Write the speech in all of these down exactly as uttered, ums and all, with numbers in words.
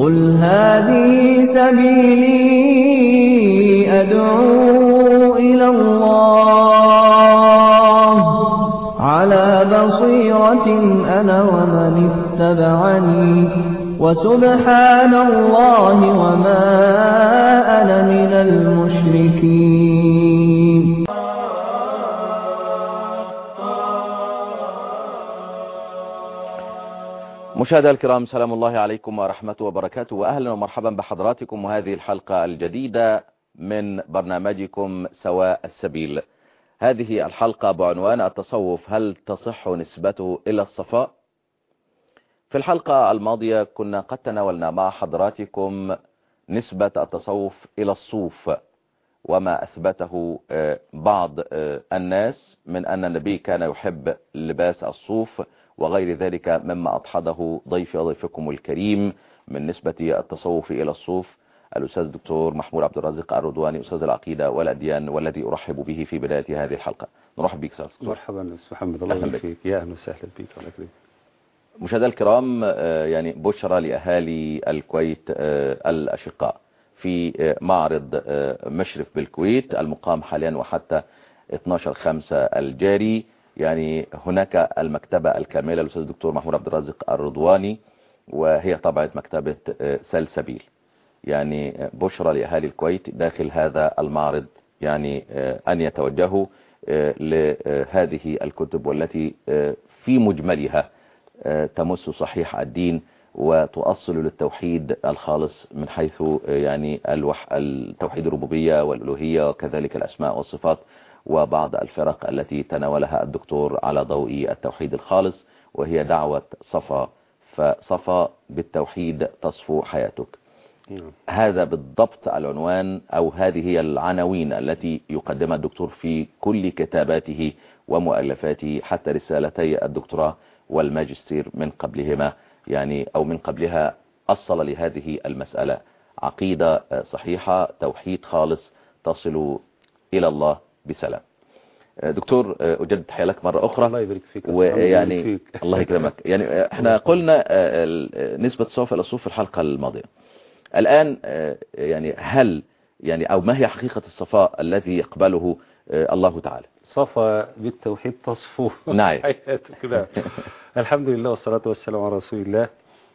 قل هذه سبيلي أدعو إلى الله على بصيرة أنا ومن اتبعني وسبحان الله وما أنا من المشركين. مشاهدينا الكرام، سلام الله عليكم ورحمته وبركاته، وأهلا ومرحبا بحضراتكم وهذه الحلقة الجديدة من برنامجكم سواء السبيل. هذه الحلقة بعنوان التصوف، هل تصح نسبته إلى الصفاء؟ في الحلقة الماضية كنا قد تناولنا مع حضراتكم نسبة التصوف إلى الصوف وما أثبته بعض الناس من أن النبي كان يحب لباس الصوف وغير ذلك مما أدحضه ضيفي وضيفكم الكريم من نسبة التصوف إلى الصوف الأستاذ الدكتور محمود عبد الرازق الرضواني، أستاذ العقيدة والأديان، والذي أرحب به في بداية هذه الحلقة. نرحب بك أستاذ دكتور. مرحبا أستاذ محمد، الله يبارك فيك. يا أهلا وسهلا بك. الله يكرمك. مشاهدينا الكرام، يعني بشرى لأهالي الكويت الأشقاء في معرض مشرف بالكويت المقام حاليا وحتى اثناشر خمسة الجاري. يعني هناك المكتبة الكاملة للأستاذ الدكتور محمود عبد الرازق الرضواني، وهي طبعة مكتبة سلسبيل. يعني بشرى لأهالي الكويت داخل هذا المعرض، يعني أن يتوجهوا لهذه الكتب والتي في مجملها تمس صحيح الدين وتؤصل للتوحيد الخالص من حيث يعني الوح التوحيد الربوبية والألوهية وكذلك الأسماء والصفات، وبعض الفرق التي تناولها الدكتور على ضوء التوحيد الخالص، وهي دعوة صفا، فصفا بالتوحيد تصفو حياتك. هذا بالضبط العنوان أو هذه هي العناوين التي يقدمها الدكتور في كل كتاباته ومؤلفاته، حتى رسالتي الدكتوراه والماجستير من قبلهما يعني أو من قبلها أصل لهذه المسألة: عقيدة صحيحة، توحيد خالص، تصل إلى الله بسلام. دكتور، أجدد تحية لك مرة أخرى. الله يبارك فيك. ويعني الله يكرمك. يعني احنا قلنا نسبة الصوف إلى الصوف في الحلقة الماضية. الآن يعني هل يعني أو ما هي حقيقة الصفاء الذي يقبله الله تعالى؟ صفا بالتوحيد تصفو نعم. حياتك. الحمد لله والصلاة والسلام على رسول الله.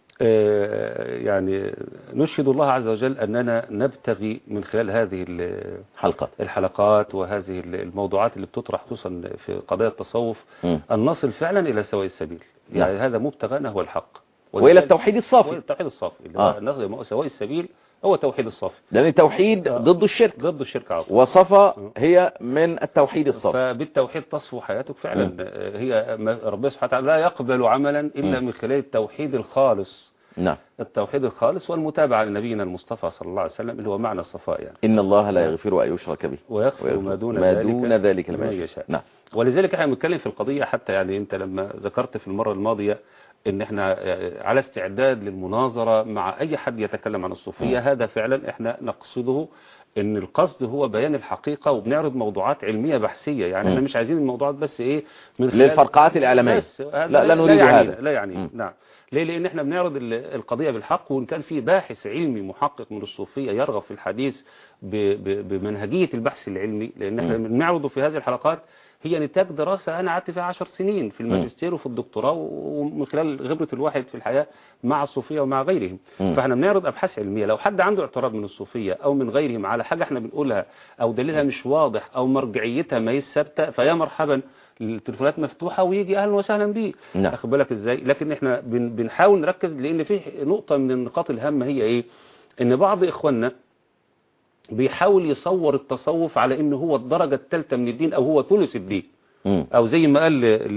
يعني نشهد الله عز وجل أننا نبتغي من خلال هذه الحلقات الحلقات وهذه الموضوعات اللي بتطرح خصوصا في قضايا التصوف م. أن نصل فعلا إلى سواء السبيل. يعني نعم. هذا مبتغانا هو الحق وإلى التوحيد الصافي. التوحيد الصافي اللي هو نصل سواء السبيل هو توحيد الصافي، لأن التوحيد ضد الشرك ضد الشرك عظيم. وصفا هي من التوحيد الصافي، فبالتوحيد تصفو حياتك فعلا. م. هي ربنا سبحانه وتعالى لا يقبل عملا إلا م. من خلال التوحيد الخالص. نعم. التوحيد الخالص والمتابعة لنبينا المصطفى صلى الله عليه وسلم اللي هو معنى الصفاء. يعني إن الله لا يغفر أن يشرك به ويغفر ما دون ما ذلك, دون ذلك لمن يشاء. نعم. ولذلك احنا بنتكلم في القضية، حتى يعني انت لما ذكرت في المرة الماضية ان احنا على استعداد للمناظرة مع اي حد يتكلم عن الصوفية. م. هذا فعلا احنا نقصده، ان القصد هو بيان الحقيقة، وبنعرض موضوعات علمية بحثية. يعني م. احنا مش عايزين الموضوعات بس ايه من خلال للفرقعات الإعلامية. لا, لا, لا نريد لا يعني هذا. لا يعني نعم. ليه؟ لأن احنا بنعرض القضية بالحق، وإن كان في باحث علمي محقق من الصوفية يرغب في الحديث بمنهجية البحث العلمي، لأن احنا بنعرضه في هذه الحلقات هي نتاج دراسة أنا قعدت فيها عشر سنين في الماجستير وفي الدكتوراه، ومن خلال خبرة الواحد في الحياة مع الصوفية ومع غيرهم. م. فاحنا بنعرض أبحاث علمية. لو حد عنده اعتراض من الصوفية أو من غيرهم على حاجة احنا بنقولها أو دليلها مش واضح أو مرجعيتها ما هي ثابتة، فيا مرحبا، التليفونات مفتوحة ويجي أهلا وسهلا بيه. نعم. أخد بالك إزاي؟ لكن احنا بن بنحاول نركز، لأن في نقطة من النقاط الهامة هي إيه؟ إن بعض إخواننا بيحاول يصور التصوف على إنه هو الدرجة الثالثة من الدين أو هو ثلث الدين. م. أو زي ما قال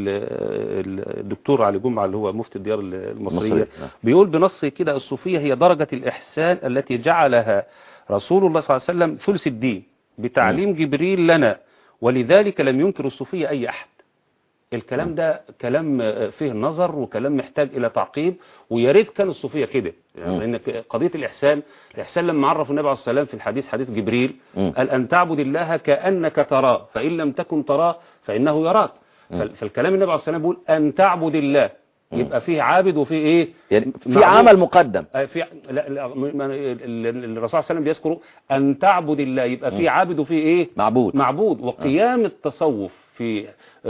الدكتور علي جمعة اللي هو مفتي الديار المصرية، بيقول بنصه كده: الصوفية هي درجة الإحسان التي جعلها رسول الله صلى الله عليه وسلم ثلث الدين بتعليم م. جبريل لنا، ولذلك لم ينكر الصوفية أي أحد. الكلام ده كلام فيه نظر وكلام محتاج إلى تعقيب، ويا ريت كان الصوفية كده. يعني لأن قضية الإحسان، الإحسان لما عرف النبي عليه الصلاة والسلام في الحديث حديث جبريل قال: أن تعبد الله كأنك تراه فإن لم تكن تراه فإنه يراك. فالكلام النبي عليه الصلاة والسلام بيقول أن تعبد الله يبقى فيه عابد وفيه ايه يعني في عمل مقدم. في لا لا الرسول صلى الله عليه وسلم بيذكر ان تعبد الله، يبقى فيه عابد وفيه ايه معبود. معبود. وقيام التصوف في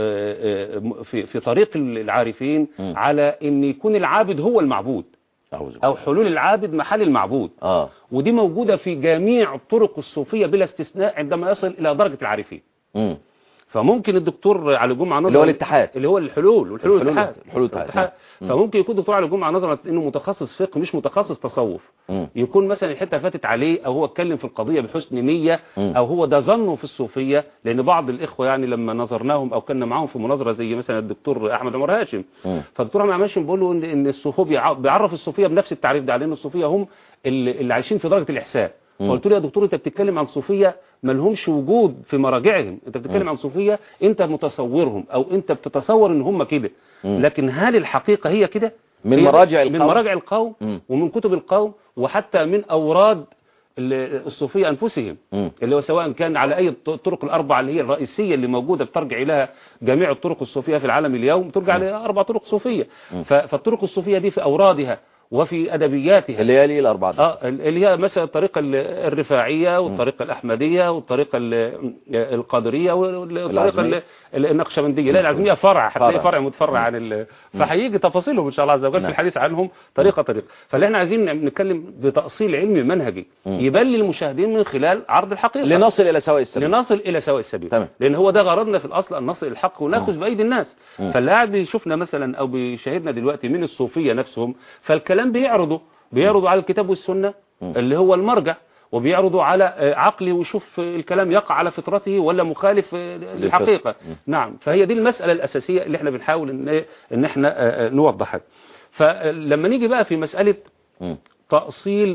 في في طريق العارفين م. على ان يكون العابد هو المعبود، او حلول العابد محل المعبود. اه ودي موجودة في جميع الطرق الصوفية بلا استثناء عندما يصل الى درجة العارفين. امم فممكن الدكتور علي جمعة نظر اللي هو الاتحاد، اللي هو الحلول والحلول الاتحاد الحلول الاتحاد. فممكن يكون الدكتور علي جمعة نظر انه متخصص فقه مش متخصص تصوف. مم. يكون مثلا الحته فاتت عليه، او هو اتكلم في القضيه بحسن نيه، مم. او هو ده ظنه في الصوفيه. لان بعض الاخوه يعني لما نظرناهم او كنا معاهم في مناظره زي مثلا الدكتور احمد عمر هاشم، فالدكتور احمد عمر هاشم بيقول له ان ان الصوفيه بيعرف الصوفيه بنفس التعريف ده، على ان الصوفيه هم اللي, اللي عايشين في درجه الاحسان. فقلت له يا دكتور انت بتتكلم عن صوفيه ما لهمش وجود في مراجعهم، انت بتتكلم عن صوفيه انت متصورهم، او انت بتتصور ان هم كده، لكن هل الحقيقه هي كده؟ من مراجع القوم، من مراجع القوم ومن كتب القوم، وحتى من اوراد الصوفيه انفسهم، م. اللي هو سواء كان على اي الطرق الاربعه اللي هي الرئيسيه اللي موجوده بترجع اليها جميع الطرق الصوفيه في العالم اليوم، ترجع لها اربع طرق صوفيه. م. فالطرق الصوفيه دي في اورادها وفي ادبياتها اللي هي ليه الاربعه اه اللي هي مثلا الطريقه الرفاعيه والطريقه الاحمديه والطريقه القادريه والطريقه النقشبنديه. لا العزميه فرع، هتلاقي فرع متفرع عن ال... فهيجي تفاصيلهم ان شاء الله عز وجل في الحديث عنهم طريقه طريقه. فاللي احنا عايزين نتكلم بتاصيل علمي منهجي يبان للمشاهدين من خلال عرض الحقيقه لنصل الى سواء السبيل، لنصل الى سواء السبيل تمام. لان هو ده غرضنا في الاصل، ان نصل الحق وناخذ بايدي الناس. فاللي قاعد بيشوفنا مثلا او بيشاهدنا دلوقتي من الصوفيه نفسهم، فالكلام بيعرضوا بيعرضوا على الكتاب والسنة اللي هو المرجع، وبيعرضوا على عقلي ويشوف الكلام يقع على فطرته ولا مخالف للحقيقة. نعم، فهي دي المسألة الأساسية اللي احنا بنحاول ان ان احنا نوضحها. فلما نيجي بقى في مسألة تأصيل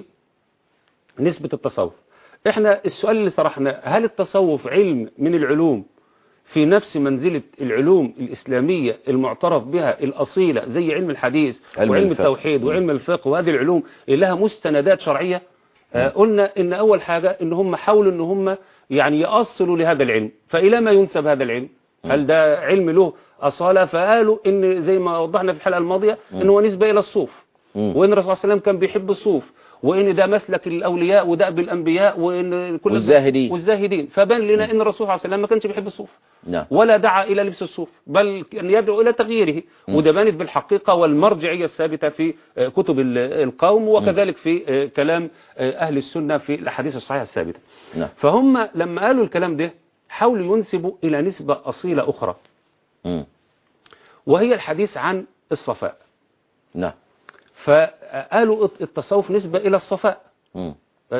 نسبة التصوف، احنا السؤال اللي طرحناه، هل التصوف علم من العلوم في نفس منزلة العلوم الإسلامية المعترف بها الأصيلة زي علم الحديث علم وعلم الفقه. التوحيد وعلم الفقه، وهذه العلوم اللي لها مستندات شرعية؟ آه قلنا إن أول حاجة إن هم حاولوا إن هم يعني يأصلوا لهذا العلم. فإلى ما ينسب هذا العلم؟ هل ده علم له أصالة؟ فقالوا إن زي ما وضحنا في الحلقة الماضية إن هو نسبة إلى الصوف، وإن الرسول صلى الله عليه وسلم كان بيحب الصوف، وإن ده مسلك الأولياء ودأب الأنبياء وإن كل والزاهدين والزاهدين فبان لنا إن الرسول صلى الله عليه وسلم ما كانش بيحب الصوف نعم. ولا دعا إلى لبس الصوف، بل كان يدعو إلى تغييره. وده بانت بالحقيقة والمرجعية الثابتة في كتب القوم، وكذلك في كلام أهل السنة في الأحاديث الصحيحة الثابتة. نعم. فهم لما قالوا الكلام ده حاولوا ينسبوا إلى نسبة أصيلة أخرى، م. وهي الحديث عن الصفاء. نعم. فقالوا التصوف نسبة إلى الصفاء، م.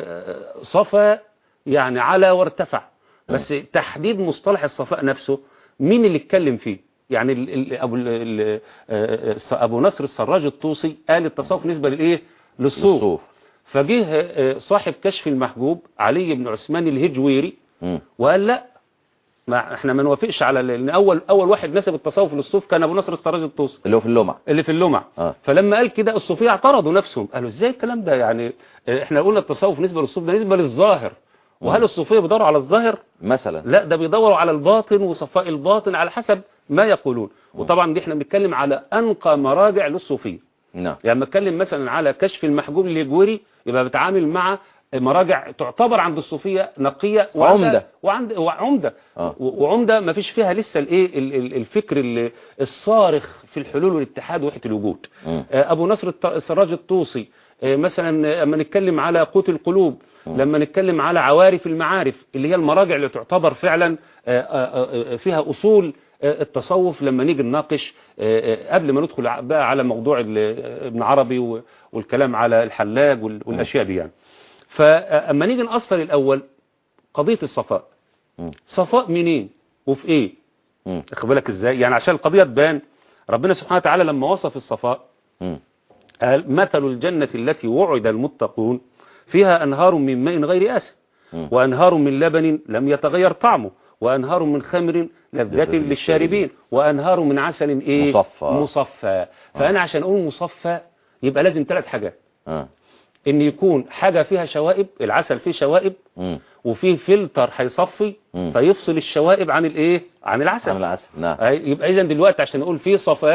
صفى يعني على وارتفع. بس م. تحديد مصطلح الصفاء نفسه مين اللي اتكلم فيه؟ يعني ال ال أبو, ال أبو نصر السراج الطوسي قال التصوف نسبة للإيه؟ للصوف. فجه صاحب كشف المحجوب علي بن عثمان الهجويري م. وقال لا، ما احنا ما نوافقش على، لان اول اول واحد نسب التصوف للصوف كان ابو نصر السراج الطوسي اللي هو في اللمع اللي في اللمع آه. فلما قال كده الصوفيه اعترضوا نفسهم، قالوا ازاي الكلام ده؟ يعني احنا قلنا التصوف نسبه للصوف ده نسبه للظاهر، وهل الصوفيه بيدوروا على الظاهر مثلا؟ لا، ده بيدوروا على الباطن وصفاء الباطن على حسب ما يقولون. م. وطبعا دي احنا بنتكلم على انقى مراجع للصوفيه. نعم. يعني بتكلم مثلا على كشف المحجوب الهجويري، يبقى بتعامل مع مراجع تعتبر عند الصوفية نقية وعمدة وعند وعمدة آه. وعمدة ما فيش فيها لسه الايه الفكر الصارخ في الحلول والاتحاد ووحدة الوجود. م. ابو نصر السراج الطوسي مثلا لما نتكلم على قوت القلوب، م. لما نتكلم على عوارف المعارف اللي هي المراجع اللي تعتبر فعلا فيها اصول التصوف، لما نيجي نناقش قبل ما ندخل بقى على موضوع ابن عربي والكلام على الحلاج والاشياء دي يعني. فأما نيجي نأصل الأول قضية الصفاء، م. صفاء منين وفي إيه؟ أخذ بالك إزاي؟ يعني عشان القضية تبان، ربنا سبحانه وتعالى لما وصف الصفاء م. قال مثل الجنة التي وعد المتقون فيها أنهار من ماء غير آسن وأنهار من لبن لم يتغير طعمه وأنهار من خمر لذة للشاربين وأنهار من عسل إيه؟ مصفى, مصفى. فأنا عشان أقول مصفى يبقى لازم ثلاث حاجات. آه. ان يكون حاجة فيها شوائب، العسل فيه شوائب م. وفيه فلتر هيصفي فيفصل الشوائب عن الايه؟ عن العسل. عن العسل. نعم. يبقى اذا دلوقتي عشان نقول فيه صفاء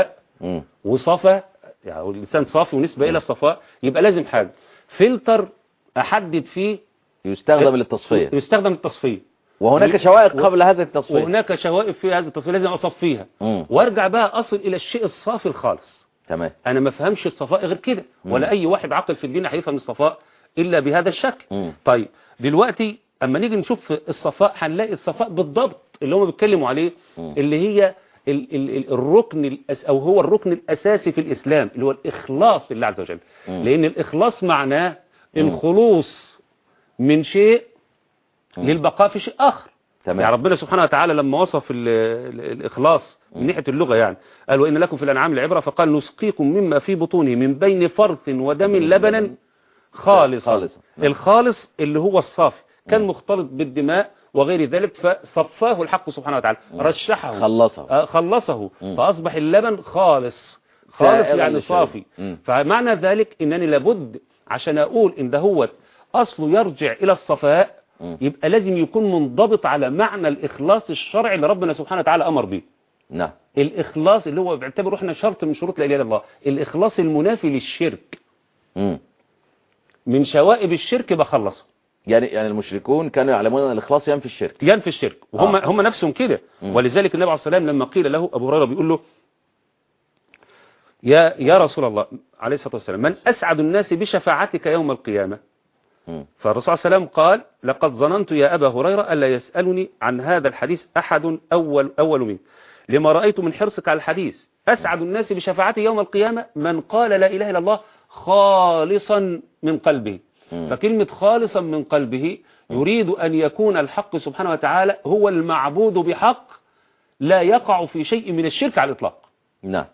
مم. وصفا، يعني الإنسان صافي ونسبة إلى الصفاء، يبقى لازم حاجة فلتر أحدد فيه يستخدم للتصفية، يستخدم التصفية. وهناك و- شوائب و- قبل هذا التصفية. وهناك شوائب في هذا التصفية لازم أصفيها، مم. وارجع بقى أصل إلى الشيء الصافي الخالص. تمام. أنا ما فهمش الصفاء غير كده، ولا أي واحد عاقل في الدين هيفهم الصفاء إلا بهذا الشكل. مم. طيب دلوقتي أما نيجي نشوف الصفاء هنلاقي الصفاء بالضبط اللي هم بيتكلموا عليه، مم. اللي هي ال ال ال الركن الأس أو هو الركن الأساسي في الإسلام، اللي هو الإخلاص لله عز وجل. مم. لأن الإخلاص معناه مم. الخلوص من شيء مم. للبقاء في شيء آخر. تمام. يعني ربنا سبحانه وتعالى لما وصف ال ال الإخلاص من ناحية اللغة، يعني قال وإن لكم في الأنعام العبرة، فقال نسقيكم مما في بطونه من بين فرث ودم لبنا خالصا. خالصا. نعم. الخالص اللي هو الصافي كان مم. مختلط بالدماء وغير ذلك، فصفاه الحق سبحانه وتعالى، رشحه، خلصه. آه، خلصه، مم. فأصبح اللبن خالص. خالص سائغا يعني للشرب. صافي. مم. فمعنى ذلك إنني لابد عشان أقول إن ده هو أصله يرجع إلى الصفاء، مم. يبقى لازم يكون منضبط على معنى الإخلاص الشرعي اللي ربنا سبحانه وتعالى أمر به. نعم. الإخلاص اللي هو بيعتبره احنا شرط من شروط لا إله إلا الله، الإخلاص المنافي للشرك. مم. من شوائب الشرك بخلصه. يعني يعني المشركون كانوا يعلمون ان الاخلاص ينفي الشرك. ينفي الشرك، وهم آه. هم نفسهم كده. مم. ولذلك النبي عليه الصلاة والسلام لما قيل له، أبو هريرة بيقول له يا يا رسول الله عليه الصلاة والسلام، من أسعد الناس بشفاعتك يوم القيامة؟ مم. فالرسول صلى الله عليه وسلم قال لقد ظننت يا أبا هريرة ألا يسألني عن هذا الحديث أحد أول أول منك، لما رأيت من حرصك على الحديث. أسعد الناس بشفاعتي يوم القيامة من قال لا إله إلا الله خالصا من قلبه. مم. فكلمة خالصا من قلبه يريد أن يكون الحق سبحانه وتعالى هو المعبود بحق، لا يقع في شيء من الشرك على الإطلاق. نعم.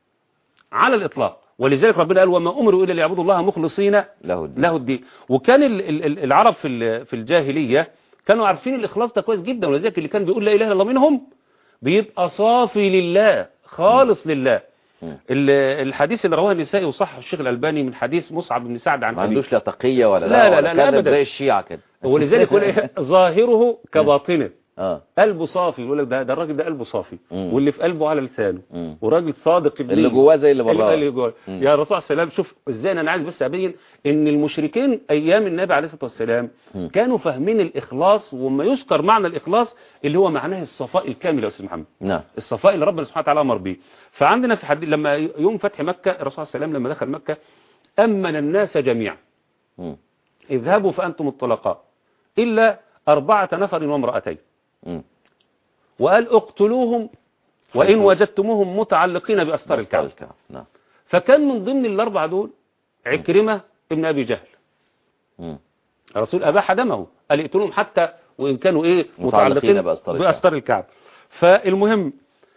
على الإطلاق. ولذلك ربنا قال وما أمروا إلا ليعبدوا الله مخلصين له الدين. له الدين. وكان ال- ال- العرب في ال- في الجاهلية كانوا عارفين الإخلاص ده كويس جدا، ولذلك اللي كان بيقول لا إله إلا الله منهم بيبقى صافي لله، خالص لله. مم. ال- الحديث اللي رواه النسائي وصح الشيخ الألباني من حديث مصعب بن سعد عن ما أبيه، عندوش لا تقية ولا لا لا ولا لا, لا كذب أبدا. زي الشيعة كده. ولذلك يقول إيه ظاهره كباطنه، اه. قلبه صافي. يقول لك ده ده الراجل ده قلبه صافي، مم. واللي في قلبه على لسانه، مم. وراجل صادق الدين. اللي جواه زي اللي براه. اللي جواه. مم. يا رسول الله السلام، شوف ازاي انا عايز بس ابين ان المشركين ايام النبي عليه الصلاه والسلام مم. كانوا فاهمين الاخلاص، وما يذكر معنى الاخلاص اللي هو معناه الصفاء الكامل يا استاذ محمد. نعم. الصفاء اللي ربنا سبحانه وتعالى امر به. فعندنا في حديث لما يوم فتح مكه الرسول صلى الله عليه وسلم لما دخل مكه امن الناس جميعا، مم. اذهبوا فانتم الطلقاء الا اربعه نفر وامراتين، مم. وقال اقتلوهم وإن حيث- وجدتموهم متعلقين بأستار الكعبة. الكعبة. نعم. فكان من ضمن الأربعة دول عكرمة ابن أبي جهل. مم. الرسول أباح دمه، قال اقتلوهم حتى وإن كانوا إيه متعلقين متعلقين بأستار الكعبة. بأستار الكعبة. فالمهم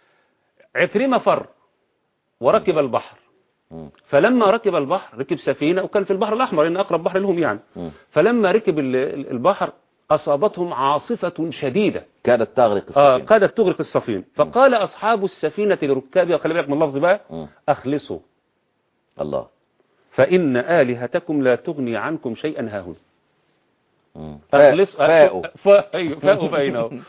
عكرمة فر وركب البحر، مم. فلما ركب البحر ركب سفينة، وكان في البحر الأحمر لأن أقرب بحر لهم يعني. مم. فلما ركب ال- ال- البحر أصابتهم عاصفة شديدة كادت تغرق آه السفينة. قادت تغرق السفينة. فقال أصحاب السفينة لركابها، خلي بالك من اللفظ بقى، مم. أخلصوا الله. فإن آلهتكم لا تغني عنكم شيئا هاهن. مم. أخلص فاءوا. فاءوا بينهم.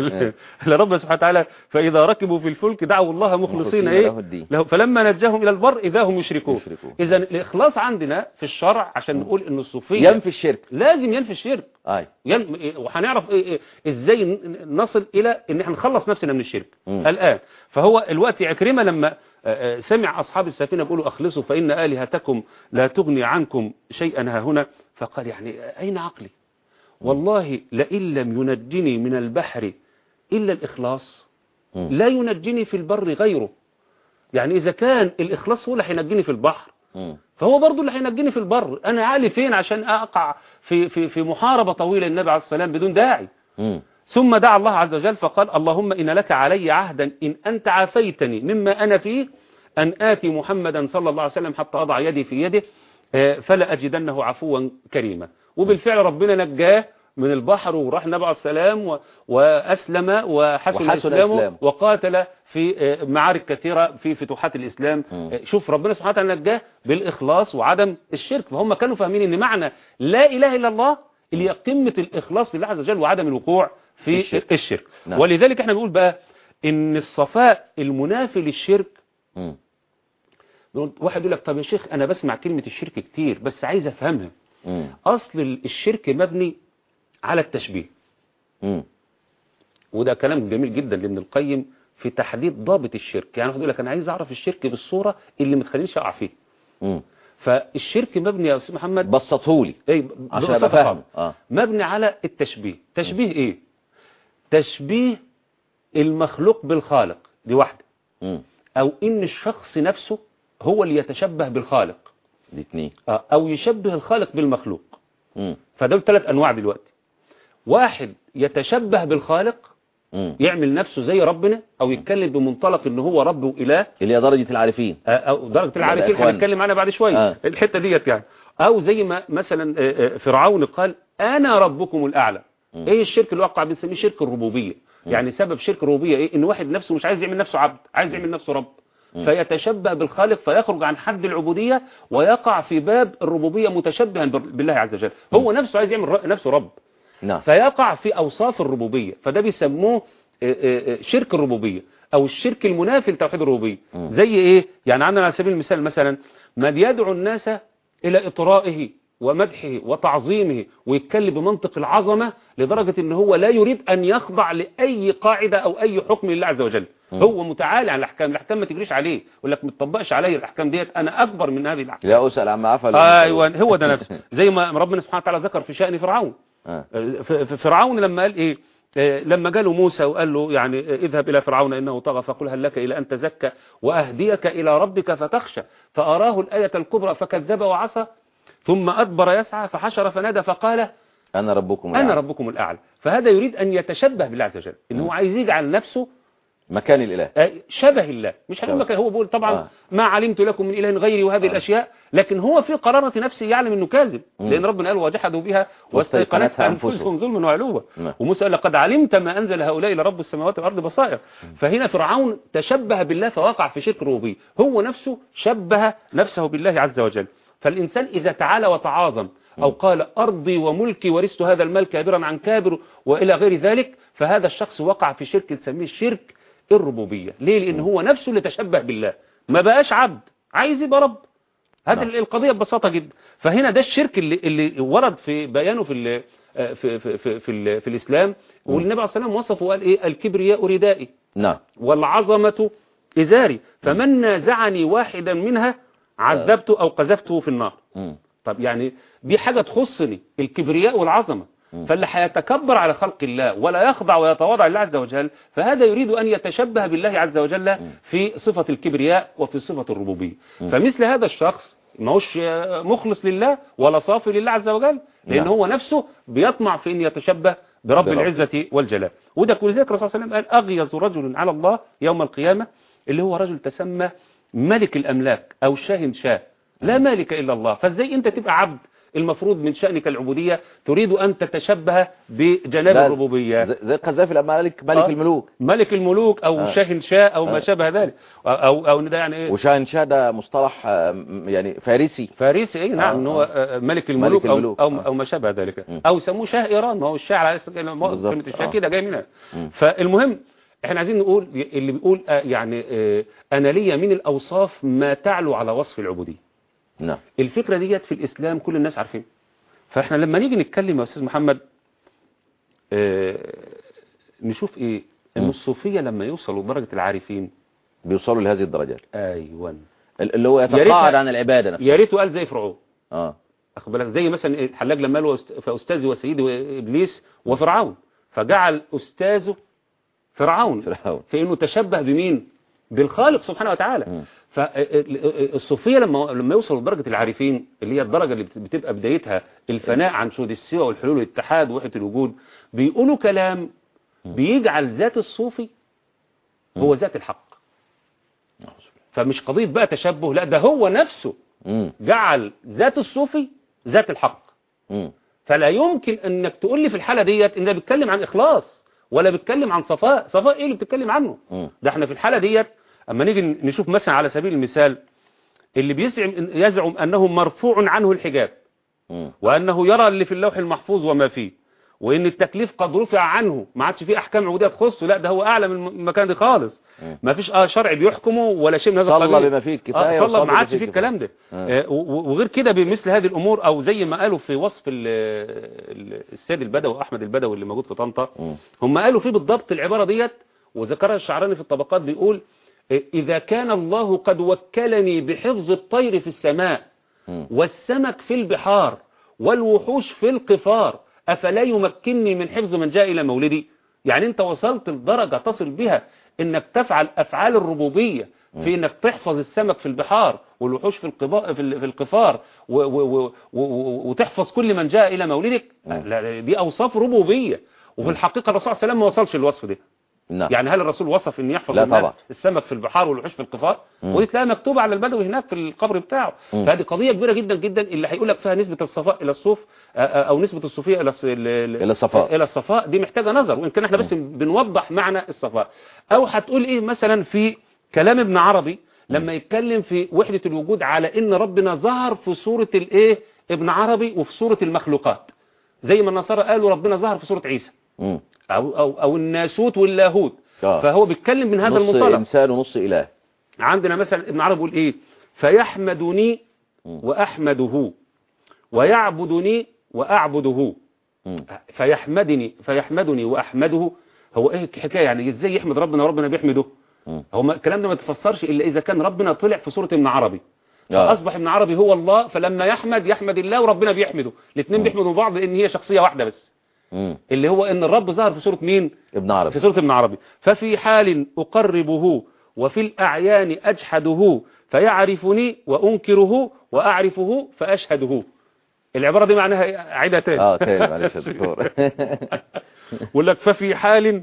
لرب سبحانه وتعالى فإذا ركبوا في الفلك دعوا الله مخلصين مخلصين إيه له الدين. له، فلما نجاهم إلى البر إذا هم يشركون. يشركون. إذا الإخلاص عندنا في الشرع عشان نقول إن الصوفية ينفي الشرك. لازم ينفي الشرك. اي. ين... وهنعرف إيه إيه ازاي ن- نصل الى ان احنا نخلص نفسنا من الشرك مم. الان. فهو الوقت عكرمه لما آه، آه، سمع اصحاب السفينه بيقولوا اخلصوا فان الهتكم لا تغني عنكم شيئا ها هنا، فقال يعني اين عقلي؟ والله لئن لم ينجني من البحر الا الاخلاص مم. لا ينجني في البر غيره. يعني اذا كان الاخلاص هو اللي هينجني في البحر، مم. فهو برضه اللي هينجني في البر. انا عالي فين عشان اقع في في في محاربه طويله النبي عليه السلام بدون داعي؟ مم. ثم دعا الله عز وجل فقال اللهم إن لك علي عهدا إن أنت عافيتني مما أنا فيه أن آتي محمدا صلى الله عليه وسلم حتى أضع يدي في يده آه، فلا أجدنه عفوا كريما. وبالفعل ربنا نجاه من البحر وراح النبي عليه السلام و- وأسلم وحسن وحسن إسلامه إسلامه. وقاتل في آه، معارك كثيرة في فتوحات الإسلام. مم. آه، شوف ربنا سبحانه وتعالى نجاه بالإخلاص وعدم الشرك. فهم كانوا فاهمين أن معنى لا إله إلا الله اللي هي قمة الإخلاص لله عز وجل وعدم الوقوع في الشرك. الشرك. نعم. ولذلك احنا بنقول بقى ان الصفاء المنافي للشرك مم. واحد يقول لك طب يا شيخ انا بسمع كلمة الشرك كتير بس عايز افهمها. مم. اصل الشرك مبني على التشبيه. مم. وده كلام جميل جدا لابن القيم في تحديد ضابط الشرك. يعني واحد يقول لك انا عايز اعرف الشرك بالصورة اللي ما تخلينيش اقع فيه. مم. فالشرك مبني يا استاذ محمد بسطهولي ايه عشان ابقى فاهم. اه مبني على التشبيه. تشبيه ايه؟ تشبيه المخلوق بالخالق دي واحدة، مم. او ان الشخص نفسه هو اللي يتشبه بالخالق دي اتنين. آه، او يشبه الخالق بالمخلوق. مم. فدول ثلاث انواع دلوقتي. واحد يتشبه بالخالق، مم. يعمل نفسه زي ربنا او يتكلم بمنطلق ان هو رب واله، اللي هي درجة العارفين آه، او درجة العارفين الإخوان. هنتكلم عنها بعد شوية. آه. الحتة ديت يعني. او زي ما مثلا آه، آه، فرعون قال انا ربكم الاعلى. مم. ايه الشرك اللي وقع بنسميه شرك الربوبية. يعني سبب شرك الربوبية ايه؟ ان واحد نفسه مش عايز يعمل نفسه عبد، عايز يعمل نفسه رب، فيتشبه بالخالق فيخرج عن حد العبودية ويقع في باب الربوبية متشبها بالله عز وجل. هو نفسه عايز يعمل نفسه رب، نعم. فيقع في أوصاف الربوبية. فده بيسموه شرك الربوبية أو الشرك المنافي لتوحيد الربوبية. زي إيه؟ يعني عندنا على سبيل المثال مثلا من يدعو الناس إلى إطرائه ومدحه وتعظيمه ويتكلم بمنطق العظمة لدرجة ان هو لا يريد ان يخضع لأي قاعدة او اي حكم لله عز وجل. م. هو متعالي عن الاحكام، الاحكام ما تجريش عليه، يقول لك ما تطبقش علي الاحكام ديت، انا اكبر من هذه الاحكام. لا اسال عما افعل. ايوه هو ده نفسه. زي ما ربنا سبحانه وتعالى ذكر في شأن فرعون. آه. فرعون لما قال ايه، لما جاله موسى وقال له يعني اذهب إلى فرعون إنه طغى فقل هل لك إلى أن تزكى وأهديك إلى ربك فتخشى، فأراه الآية الكبرى فكذب وعصى ثم أدبر يسعى فحشر فنادى فقال أنا ربكم الأعلى. أنا ربكم الأعلى. فهذا يريد أن يتشبه بالله عز وجل، إنه هو عايز يجعل نفسه مكان الإله، شبه الله، مش هنقول مكان. هو بيقول طبعا آه. ما علمت لكم من إله غيري وهذه آه. الأشياء، لكن هو في قرارة نفسه يعلم إنه كاذب، لأن ربنا قال وجحدوا بها واستيقنتها أنفسهم ظلما وعلوا. وموسى قال لقد علمت ما أنزل هؤلاء إلى رب السماوات والأرض بصائر. فهنا فرعون تشبه بالله فوقع في شرك الربوبية، هو نفسه شبه نفسه بالله عز وجل. فالإنسان إذا تعالى وتعاظم أو قال أرضي وملكي ورثت هذا المال كابرا عن كابر وإلى غير ذلك، فهذا الشخص وقع في شرك نسميه الشرك الربوبية. ليه؟ لأن هو نفسه اللي تشبه بالله، ما بقاش عبد، عايز يبقى رب. هذه القضية ببساطة جدا. فهنا ده الشرك اللي, اللي ورد في بيانه في ال في في في في, في الإسلام. والنبي عليه الصلاة والسلام وصفه وقال إيه؟ الكبرياء ردائي نعم والعظمة إزاري فمن نازعني واحدا منها عذبته أو قذفته في النار. م. طب يعني دي حاجة تخصني، الكبرياء والعظمة. م. فاللي هيتكبر على خلق الله ولا يخضع ويتواضع لله عز وجل، فهذا يريد أن يتشبه بالله عز وجل م. في صفة الكبرياء وفي صفة الربوبية. م. فمثل هذا الشخص ما هوش مخلص لله ولا صافي لله عز وجل، لأن م. هو نفسه بيطمع في أن يتشبه برب, برب العزة والجلال. وده كل ذلك الرسول صلى الله عليه وسلم قال أغيظ رجل على الله يوم القيامة اللي هو رجل تسمى ملك الأملاك أو شاهن شاه، لا مالك إلا الله. فازاي أنت تبقى عبد المفروض من شأنك العبودية تريد أن تتشبه بجناب الربوبية؟ زي القذافي لما ملك ملك آه الملوك ملك الملوك أو آه شاهن شاه أو آه ما شابه ذلك. أو أو ده يعني إيه؟ وشاهن شاه ده مصطلح يعني فارسي فارسي إيه نعم. إن آه هو آه ملك الملوك, ملك الملوك أو, أو, آه أو ما شابه ذلك. م. أو سموه شاه إيران، ما هو الشاه على كلمة الشاه كده جاي منها. فالمهم احنا عايزين نقول اللي بيقول آه يعني آه أنا ليا من الأوصاف ما تعلو على وصف العبودية. نعم. الفكرة ديت في الإسلام كل الناس عارفين. فاحنا لما نيجي نتكلم يا أستاذ محمد آه نشوف إيه إن الصوفية لما يوصلوا لدرجة العارفين بيوصلوا لهذه الدرجات. أيوة اللي هو يتقاعد عن العبادة نفسها. يا ريته قال زي فرعون. اه أخد بالك زي مثلا الحلاج لما قال فأستاذي وسيدي وإبليس وفرعون، فجعل أستاذه فرعون, فرعون. في إنه تشبه بمين؟ بالخالق سبحانه وتعالى. م. فالصوفية لما لما يوصلوا لدرجة العارفين اللي هي الدرجة اللي بتبقى بدايتها الفناء عن شهود السوى والحلول والاتحاد ووحدة الوجود، بيقولوا كلام بيجعل ذات الصوفي هو ذات الحق. فمش قضية بقى تشبه، لا ده هو نفسه جعل ذات الصوفي ذات الحق. فلا يمكن انك تقول لي في الحالة ديت ان ده بيتكلم عن اخلاص ولا بيتكلم عن صفاء. صفاء ايه اللي بتتكلم عنه؟ ده احنا في الحالة ديت اما نيجي نشوف مثلا على سبيل المثال اللي بيزعم يزعم انه مرفوع عنه الحجاب م. وانه يرى اللي في اللوح المحفوظ وما فيه، وان التكليف قد رفع عنه ما عادش فيه احكام عبوديه تخصه، لا ده هو اعلى من المكان ده خالص. ما فيش اه شرع بيحكمه ولا شيء من هذا القبيل. صلى بما فيه الكفايه، آه صلى ما عادش فيه الكلام ده. آه وغير كده بمثل هذه الامور، او زي ما قالوا في وصف السيد البدوي احمد البدوي اللي موجود في طنطا، هم قالوا فيه بالضبط العباره ديت، وذكرها الشعراني في الطبقات، بيقول إذا كان الله قد وكلني بحفظ الطير في السماء والسمك في البحار والوحوش في القفار، أفلا يمكنني من حفظ من جاء إلى مولدي؟ يعني أنت وصلت لدرجة تصل بها إنك تفعل أفعال الربوبية في إنك تحفظ السمك في البحار والوحوش في في القفار وتحفظ كل من جاء إلى مولدك. لا، دي أوصاف ربوبية، وفي الحقيقة الرسول صلى الله عليه وسلم ما وصلش للوصف ده. نعم. يعني هل الرسول وصف ان يحفظ السمك في البحار والوحوش في القفار؟ ودي تلاقيها مكتوبه على البدوي هناك في القبر بتاعه. مم. فهذه قضيه كبيره جدا جدا، اللي هيقول لك فيها نسبه الصفاء الى الصوف او نسبه الصوفيه الى الى الصفاء الى الصفاء دي محتاجه نظر، وان كان احنا بس مم. بنوضح معنى الصفاء. او هتقول ايه مثلا في كلام ابن عربي لما يتكلم في وحده الوجود على ان ربنا ظهر في صوره الايه ابن عربي وفي صوره المخلوقات، زي ما النصارى قالوا ربنا ظهر في صوره عيسى. مم. او او او الناسوت واللاهوت. آه. فهو بيتكلم من هذا المنطلق، نص انسان ونص اله. عندنا مثلا ابن عربي بيقول ايه؟ فيحمدني واحمده ويعبدني واعبده. م. فيحمدني فيحمدني واحمده، هو ايه الحكايه؟ يعني ازاي يحمد ربنا وربنا بيحمده؟ م. هو الكلام ده ما يتفسرش الا اذا كان ربنا طلع في سوره ابن عربي، آه. فاصبح ابن عربي هو الله، فلما يحمد يحمد الله وربنا بيحمده، الاثنين بيحمدوا بعض لان هي شخصيه واحده بس. مم. اللي هو ان الرب ظهر في سورة مين؟ ابن عربي. في سورة ابن عربي. ففي حال أقربه وفي الأعيان أجحده فيعرفني وأنكره وأعرفه فأشهده. العبارة دي معناها عيدها تاني. اه تاني معلش يا دكتور. يقول لك ففي حال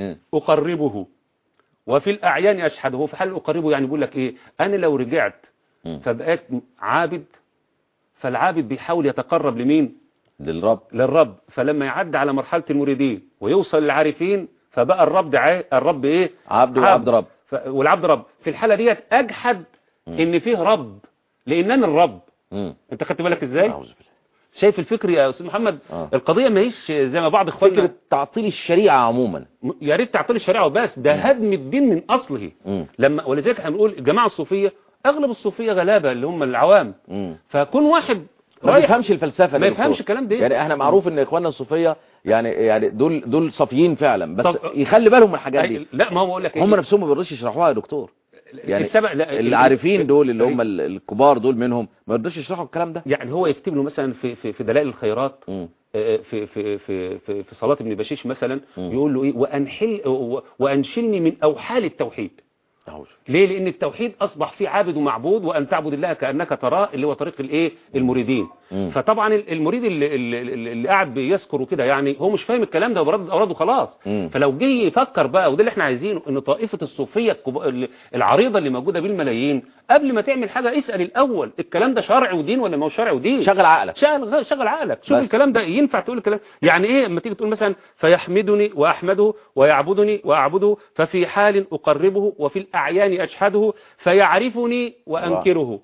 أقربه وفي الأعيان أشهده. في حال أقربه يعني بيقول لك إيه؟ أنا لو رجعت فبقيت عابد، فالعابد بيحاول يتقرب لمين؟ للرب. للرب. فلما يعدي على مرحلة المريدين ويوصل للعارفين فبقى الرب عا... الرب ايه؟ عبد وعبد رب. ف... والعبد رب. في الحالة ديت اجحد م. ان فيه رب، لان انا الرب. م. انت خدت بالك ازاي؟ شايف الفكر يا استاذ محمد؟ آه. القضية ما هيش زي ما بعض اخواننا فكرة تعطيل الشريعة عموما. يا ريت تعطيل الشريعة وبس، ده م. هدم الدين من اصله. م. لما ولذلك احنا بنقول الجماعة الصوفية اغلب الصوفية غلابة اللي هم العوام. م. فكون واحد ما يفهمش الفلسفه، ما يفهمش الكلام ده. يعني احنا معروف ان اخواننا الصوفيه يعني يعني دول دول صافيين فعلا، بس طب يخلي بالهم من الحاجات دي. لا ما هو بقول لك هم نفسهم ما بيرضوش يشرحوها يا دكتور. يعني اللي عارفين دول اللي هم الكبار دول منهم ما يرضوش يشرحوا الكلام ده. يعني هو يكتب له مثلا في في, في دلائل الخيرات م. في في في في في صلاه ابن بشيش مثلا م. يقول له ايه؟ وانحل وانشلني من اوحال التوحيد. ليه؟ لان التوحيد اصبح فيه عابد ومعبود، وان تعبد الله كانك تراه، اللي هو طريق الايه؟ المريدين. مم. فطبعا المريد اللي, اللي, اللي قاعد بيذكر كده يعني هو مش فاهم الكلام ده وبرد اوراده خلاص. مم. فلو جه يفكر بقى، وده اللي احنا عايزينه، ان طائفه الصوفيه العريضه اللي موجوده بالملايين قبل ما تعمل حاجه اسال الاول الكلام ده شرع ودين ولا ما هو شرع ودين؟ شغل عقلك. شغل شغل عقلك، شوف بس. الكلام ده ينفع تقول الكلام يعني ايه؟ اما تيجي تقول مثلا فيحمدني واحمده ويعبدني واعبده ففي حال اقربه وفي الاعيان اجحده فيعرفني وانكره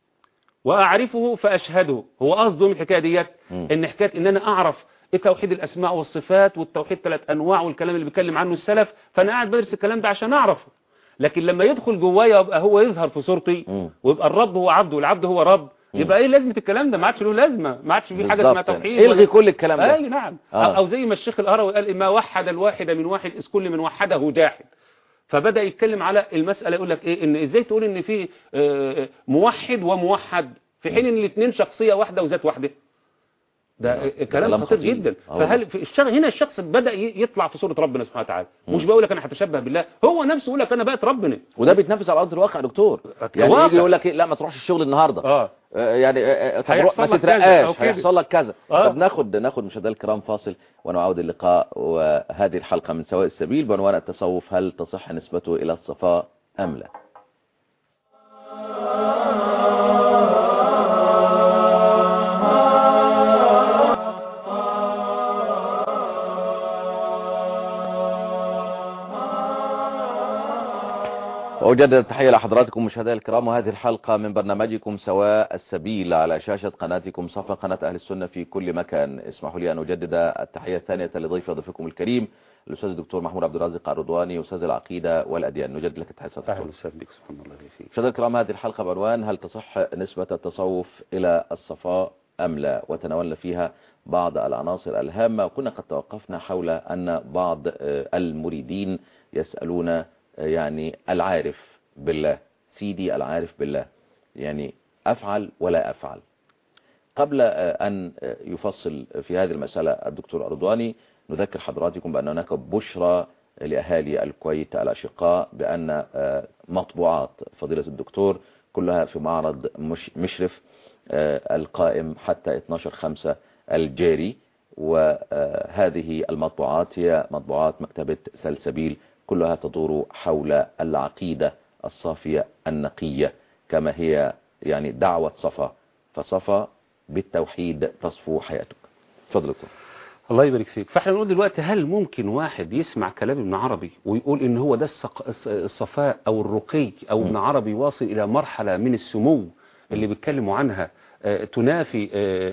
واعرفه فاشهده. هو قصده من الحكايه ديت ان حكايه ان انا اعرف توحيد الاسماء والصفات والتوحيد ثلاث انواع والكلام اللي بيتكلم عنه السلف، فانا قاعد بدرس الكلام ده عشان اعرفه. لكن لما يدخل جوايا يبقى هو يظهر في صورتي ويبقى الرب هو عبد والعبد هو رب، يبقى ايه لازمه الكلام ده؟ ما عادش له لازمه، ما عادش في حاجه اسمها توحيد. الغي كل الكلام ده. اي نعم. آه. او زي ما الشيخ القروي قال ما وحد الواحد من واحد اذ كل من وحده جاحد. فبدأ يتكلم على المسألة، يقول لك ايه؟ ان ازاي تقول ان في موحد وموحد في حين ان الاثنين شخصية واحدة وذات واحدة؟ ده كلام خطير جدا. فهل في الشخص هنا الشخص بدأ يطلع في صورة ربنا سبحانه وتعالى، مش بقول لك انا هتشبه بالله، هو نفسه يقول لك انا بقيت ربنا. وده بيتنفس على ارض الواقع يا دكتور. يعني يجي يقول لك إيه؟ لا ما تروحش الشغل النهارده. اه يعني ما تترقاش، هيحصل لك كذا. آه. طب ناخد ناخد مشاهدينا الكرام فاصل ونعود اللقاء، وهذه الحلقة من سواء السبيل بعنوان التصوف، هل تصح نسبته إلى الصفاء أم لا؟ أوجد التحية لحضراتكم مشاهدينا الكرام، وهذه الحلقة من برنامجكم سواء السبيل على شاشة قناتكم صفا قناة أهل السنة في كل مكان. اسمحوا لي أن أجدد التحية الثانية لضيف ضيفكم الكريم الأستاذ الدكتور محمود عبد الرازق الرضواني، أستاذ العقيدة والأديان. نجدد لك التحية. أهلا وسهلا بك. سبحان الله فيك. مشاهدينا الكرام، هذه الحلقة بعنوان هل تصح نسبة التصوف إلى الصفاء أم لا، وتناولنا فيها بعض العناصر الهامة، وكنا قد توقفنا حول أن بعض المريدين يسألون يعني العارف بالله، سيدي العارف بالله، يعني أفعل ولا أفعل. قبل أن يفصل في هذه المسألة الدكتور الرضواني، نذكر حضراتكم بأن هناك بشرى لأهالي الكويت الأشقاء بأن مطبوعات فضيلة الدكتور كلها في معرض مش مشرف القائم حتى اثناشر خمسة الجاري، وهذه المطبوعات هي مطبوعات مكتبة سلسبيل، كلها تدور حول العقيدة الصافية النقية كما هي يعني دعوة صفا، فصفا بالتوحيد تصفو حياتك. تفضل دكتور. الله يبارك فيك. فاحنا نقول دلوقتي هل ممكن واحد يسمع كلام ابن عربي ويقول ان هو ده الصفاء او الرقي، او ابن عربي واصل الى مرحلة من السمو اللي بيتكلموا عنها تنافي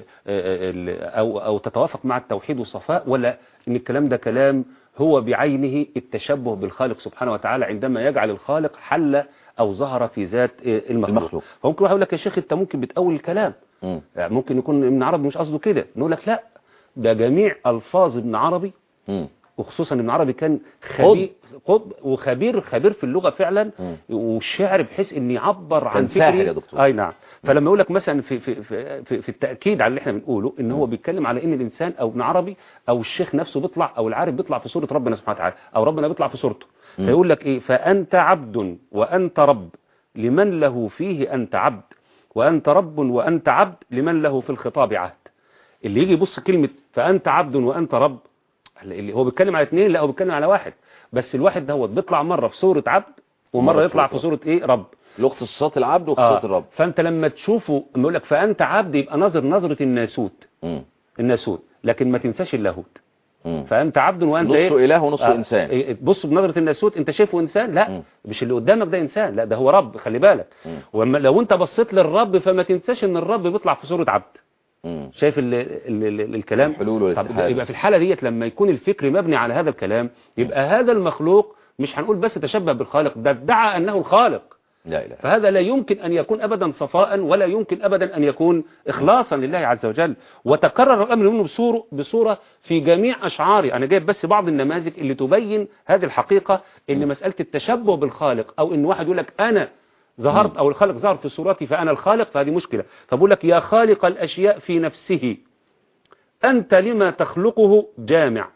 او او تتوافق مع التوحيد والصفاء، ولا ان الكلام ده كلام هو بعينه التشبه بالخالق سبحانه وتعالى عندما يجعل الخالق حل او ظهر في ذات المخلوق, المخلوق. فممكن واحد يقول لك يا شيخ انت ممكن بتأول الكلام، م. يعني ممكن يكون ابن عربي مش قصده كده. نقول لك لا، ده جميع الفاظ ابن عربي، م. وخصوصا ابن عربي كان خبير قطب وخبير خبير في اللغة فعلا، م. والشعر بحيث ان يعبر عن فكري. اي نعم. فلما يقول لك مثلا في في في في, في التأكيد على اللي احنا بنقوله ان هو بيتكلم على ان الانسان او ابن عربي او الشيخ نفسه بيطلع او العارف بيطلع في صورة ربنا سبحانه وتعالى، او ربنا بيطلع في صورته، فيقول لك ايه: فأنت عبد وأنت رب لمن له فيه أنت عبد، وأنت رب وأنت عبد لمن له في الخطاب عهد. اللي يجي يبص كلمة فأنت عبد وأنت رب، اللي هو بيتكلم على اثنين، لا هو بيتكلم على واحد بس. الواحد ده هو بيطلع مرة في صورة عبد ومرة يطلع في صورة ايه؟ رب. له اختصاصات العبد واختصاصات آه. الرب. فانت لما تشوفه يقول لك فأنت عبد يبقى نظر نظرة الناسوت، م. الناسوت، لكن ما تنساش اللاهوت. م. فأنت عبد وأنت ايه؟ نصه إله ونصه آه. إنسان. بص بنظرة الناسوت انت شايفه إنسان، لا م. مش اللي قدامك ده إنسان، لا ده هو رب، خلي بالك. ولو انت بصيت للرب فما تنساش ان الرب بيطلع في صورة عبد. م. شايف ال ال ال الكلام؟ طب يبقى في الحالة ديت لما يكون الفكر مبني على هذا الكلام يبقى م. هذا المخلوق مش هنقول بس تشبه بالخالق، ده ادعى أنه الخالق. لا إله. فهذا لا يمكن أن يكون أبدا صفاء، ولا يمكن أبدا أن يكون إخلاصا لله عز وجل. وتكرر الأمر منه بصورة, بصورة في جميع أشعاره. أنا جايب بس بعض النماذج اللي تبين هذه الحقيقة، إن مسألة التشبه بالخالق أو إن واحد يقول لك أنا ظهرت أو الخالق ظهر في صورتي فأنا الخالق، فهذه مشكلة. فبقول لك يا خالق الأشياء في نفسه أنت لما تخلقه جامع.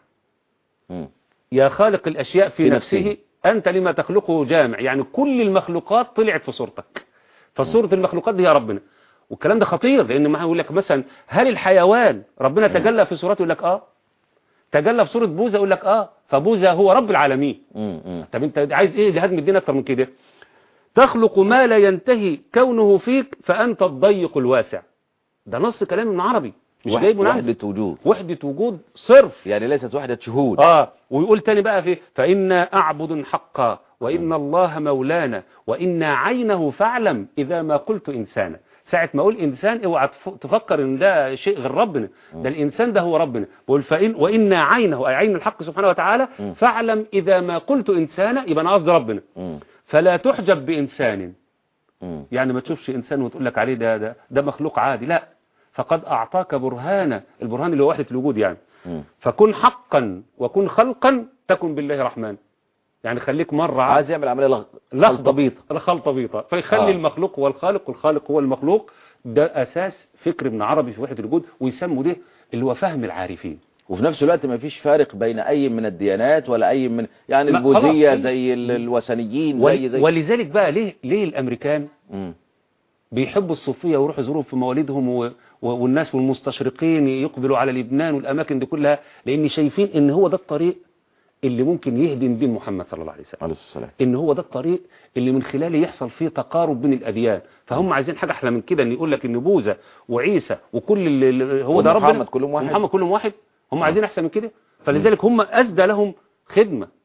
يا خالق الأشياء في, في نفسه, نفسه أنت لما تخلقه جامع، يعني كل المخلوقات طلعت في صورتك، فصورة المخلوقات دي يا ربنا. والكلام ده خطير، لأن ما يقول لك مثلا هل الحيوان ربنا تجلى في صورته؟ يقول لك آه. تجلى في صورة بوذا؟ يقول لك آه. فبوذا هو رب العالمين. طب أنت عايز إيه لهدم الدين أكتر من كده؟ تخلق ما لا ينتهي كونه فيك فأنت الضيق الواسع. ده نص كلام ابن عربي، مش جايبه من وحدة وجود، وحدة وجود صرف، يعني ليست وحدة شهود. اه ويقول تاني بقى في فإنا أعبد حقا وإن الله مولانا وإنا عينه فاعلم إذا ما قلت إنسانا. ساعة ما أقول إنسان اوعى تفكر إن ده شيء غير ربنا، ده الإنسان ده هو ربنا. بقول فإن وإنا عينه أي عين الحق سبحانه وتعالى فاعلم إذا ما قلت إنسانا، يبقى أنا قصدي ربنا. فلا تحجب بإنسان، يعني ما تشوفش إنسان وتقول لك عليه ده ده ده مخلوق عادي، لا، فقد أعطاك برهانا، البرهان اللي هو وحدة الوجود يعني. م. فكن حقا وكن خلقا تكن بالله رحمن، يعني خليك مرة عايز يعمل عملية لخبطيطة خلطبيطة فيخلي آه. المخلوق هو الخالق والخالق هو المخلوق. ده أساس فكر ابن عربي في وحدة الوجود، ويسموا ده اللي هو فهم العارفين. وفي نفس الوقت ما فيش فارق بين أي من الديانات ولا أي من يعني البوذية زي الوثنيين زي زي ولذلك بقى ليه ليه الأمريكان م. بيحبوا الصوفية ويروحوا يزوروا في موالدهم و... والناس والمستشرقين يقبلوا على لبنان والأماكن دي كلها، لأن شايفين إن هو ده الطريق اللي ممكن يهدم دين محمد صلى الله عليه وسلم، عليه السلام. إن هو ده الطريق اللي من خلاله يحصل فيه تقارب بين الأديان. فهم عايزين حاجة أحلى من كده، إن يقول لك إن بوذا وعيسى وكل اللي هو ده ربنا محمد كلهم واحد، محمد كلهم واحد. هم عايزين أحسن من كده، فلذلك هم أسدى لهم خدمة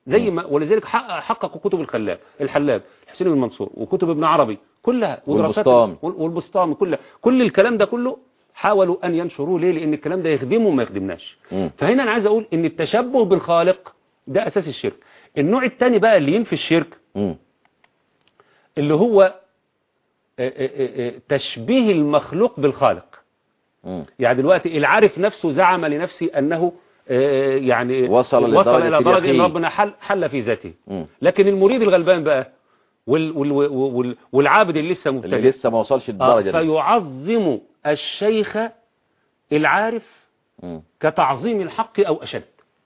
زي ما ولذلك حقق حققوا كتب الخلاب الحلاب الحسين بن منصور وكتب ابن عربي كلها ودراسات والبسطامي. والبسطامي كلها كل الكلام ده كله حاولوا أن ينشروه. ليه؟ لأن الكلام ده يخدمه وما يخدمناش. مم. فهنا أنا عايز أقول إن التشبه بالخالق ده أساس الشرك. النوع الثاني بقى اللي ينفي الشرك مم. اللي هو تشبيه المخلوق بالخالق. مم. يعني دلوقتي العارف نفسه زعم لنفسه أنه يعني وصل, وصل لدرجة إلى درجة اليقين. أن ربنا حل, حل في ذاته. مم. لكن المريد الغلبان بقى وال وال وال والعابد اللي لسه مبتدئ اللي لسه ما وصلش للدرجة آه دي. فيعظم الشيخ العارف مم. كتعظيم الحق أو أشد.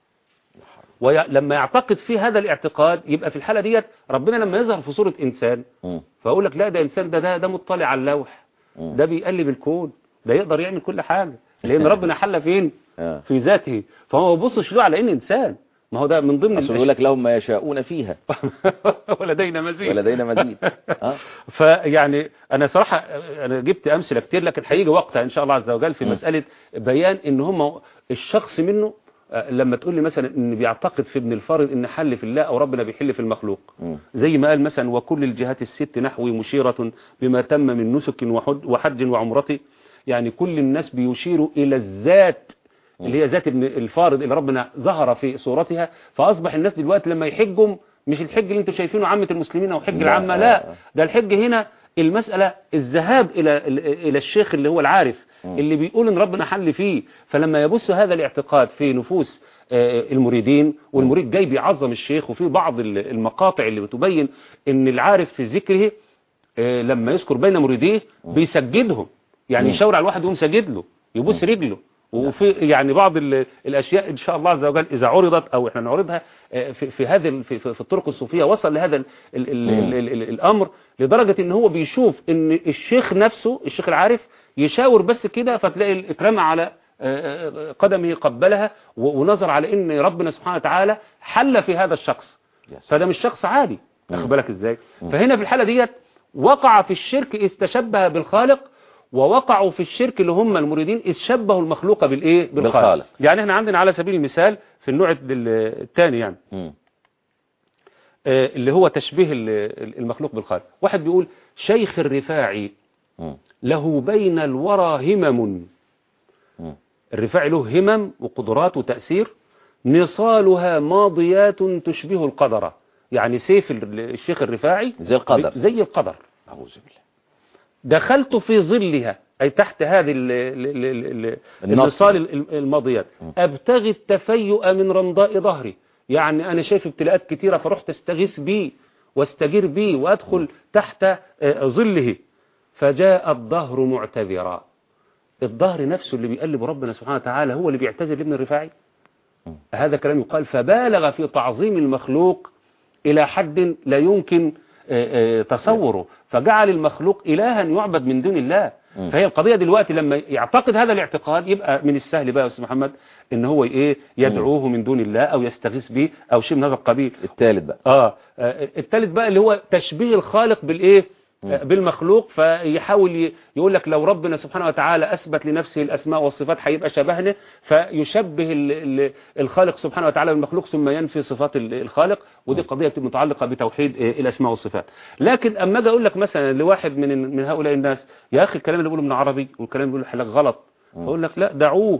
ولما يعتقد في هذا الاعتقاد يبقى في الحالة ديت ربنا لما يظهر في صورة إنسان مم. فأقول لك لا ده إنسان ده ده, ده مطلع على اللوح، مم. ده بيقلب الكون، ده يقدر يعمل كل حاجة لأن ربنا حل فين؟ آه. في ذاته. فهو ما بيبصش له على إنه إنسان، ما هو ده من ضمن أصل يقول لك لهم ما يشاءون فيها ولدينا مزيد ولدينا مزيد. آه. فيعني أنا صراحة أنا جبت أمثلة كتير لكن هيجي وقتها إن شاء الله عز وجل في م. مسألة بيان إن هم الشخص منه لما تقول لي مثلا إن بيعتقد في ابن الفارض إن حل في الله أو ربنا بيحل في المخلوق م. زي ما قال مثلا وكل الجهات الست نحوي مشيرة بما تم من نسك وحج وعمرة. يعني كل الناس بيشيروا إلى الذات اللي هي ذات ابن الفارض اللي ربنا ظهر في صورتها. فأصبح الناس دلوقتي لما يحجوا مش الحج اللي انتم شايفينه عامة المسلمين أو حج العامة، لا ده الحج هنا المسألة الذهاب إلى إلى الشيخ اللي هو العارف اللي بيقول إن ربنا حل فيه. فلما يبث هذا الاعتقاد في نفوس المريدين والمريد جاي بيعظم الشيخ، وفي بعض المقاطع اللي بتبين إن العارف في ذكره لما يذكر بين مريديه بيسجدهم، يعني يشاور على الواحد ويقوم ساجد له يبوس رجله. وفي يعني بعض الاشياء ان شاء الله عز وجل اذا عرضت او احنا نعرضها في في هذا في, في الطرق الصوفيه وصل لهذا ال ال ال ال ال الامر لدرجه ان هو بيشوف ان الشيخ نفسه الشيخ العارف يشاور بس كده فتلاقي الاترمى على قدمه قبلها ونظر على ان ربنا سبحانه وتعالى حل في هذا الشخص. فده مش شخص عادي، واخد بالك ازاي؟ فهنا في الحاله ديت وقع في الشرك استشبه بالخالق، ووقعوا في الشرك اللي هم المريدين إذ شبهوا المخلوق بالإيه؟ بالخالق. بالخالق. يعني احنا عندنا على سبيل المثال في النوع الثاني يعني م. آه اللي هو تشبيه المخلوق بالخالق. واحد بيقول شيخ الرفاعي م. له بين الورى همم. م. الرفاعي له همم وقدرات وتأثير نصالها ماضيات تشبه القدر. يعني سيف الشيخ الرفاعي زي القدر زي القدر. أعوذ بالله. دخلت في ظلها أي تحت هذه النصال الماضيات أبتغي التفيؤ من رمضاء ظهري. يعني أنا شايف ابتلاءات كتيرة فرحت استغيث بيه واستجير بيه وأدخل تحت ظله فجاء الظهر معتذرا. الظهر نفسه اللي بيقلب ربنا سبحانه وتعالى هو اللي بيعتذر لابن الرفاعي. هذا كلام يقال. فبالغ في تعظيم المخلوق إلى حد لا يمكن تصوره، فجعل المخلوق إلها يعبد من دون الله. م. فهي القضية دلوقتي لما يعتقد هذا الاعتقاد يبقى من السهل بقى يا أستاذ محمد إن هو إيه يدعوه من دون الله أو يستغيث به أو شيء من هذا القبيل. الثالث بقى آه الثالث بقى اللي هو تشبيه الخالق بالإيه بالمخلوق. فيحاول يقول لك لو ربنا سبحانه وتعالى أثبت لنفسه الأسماء والصفات هيبقى شبهنا، فيشبه الخالق سبحانه وتعالى بالمخلوق ثم ينفي صفات الخالق. ودي قضية متعلقة بتوحيد الأسماء والصفات. لكن أما أجي أقول لك مثلا لواحد من من هؤلاء الناس يا أخي الكلام اللي بيقوله ابن عربي والكلام اللي بيقوله حلاك غلط، أقول لك لا دعوه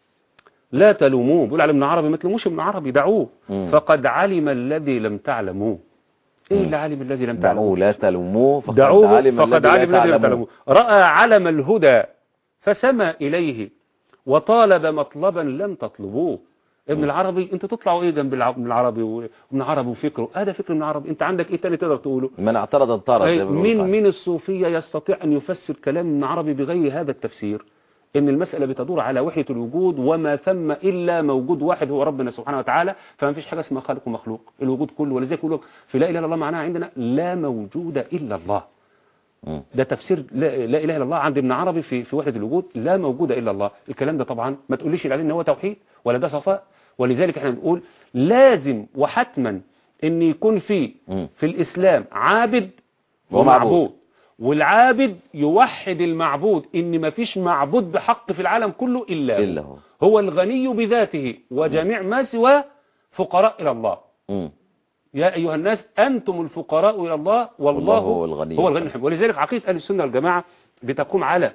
لا تلوموه. بيقول على ابن عربي ما تلوموش ابن عربي دعوه فقد علم الذي لم تعلموه. ايه اللي علم الذي لم تعلموه؟ دعوه لا تلوموه فقد دعوه علم فقد علم الذي لم تعلموه. رأى علم الهدى فسمى إليه وطالب مطلبا لم تطلبوه. ابن العربي انت تطلعوا ايه جنب ابن العربي وابن عربي وفكره؟ هذا فكر ابن عربي. انت عندك ايه تاني تقدر تقوله؟ من اعترض انطرد. مين مين الصوفية يستطيع ان يفسر كلام ابن عربي بغير هذا التفسير؟ ان المسألة بتدور على وحدة الوجود وما ثم الا موجود واحد هو ربنا سبحانه وتعالى. فما فيش حاجة اسمها خالق ومخلوق، الوجود كله. ولذلك يقول لك في لا اله الا الله معناها عندنا لا موجود الا الله. ده تفسير لا, لا اله الا الله عند ابن عربي في في وحدة الوجود لا موجود الا الله. الكلام ده طبعا ما تقوليش عليه ان هو توحيد ولا ده صفاء. ولذلك احنا بنقول لازم وحتما ان يكون في في الاسلام عابد ومعبود، والعابد يوحد المعبود ان ما فيش معبود بحق في العالم كله الا هو, إلا هو. هو الغني بذاته وجميع ما سواه فقراء الى الله. م. يا أيها الناس أنتم الفقراء إلى الله والله هو الغني هو الغني الحميد. ولذلك عقيدة أهل السنة والجماعة بتقوم على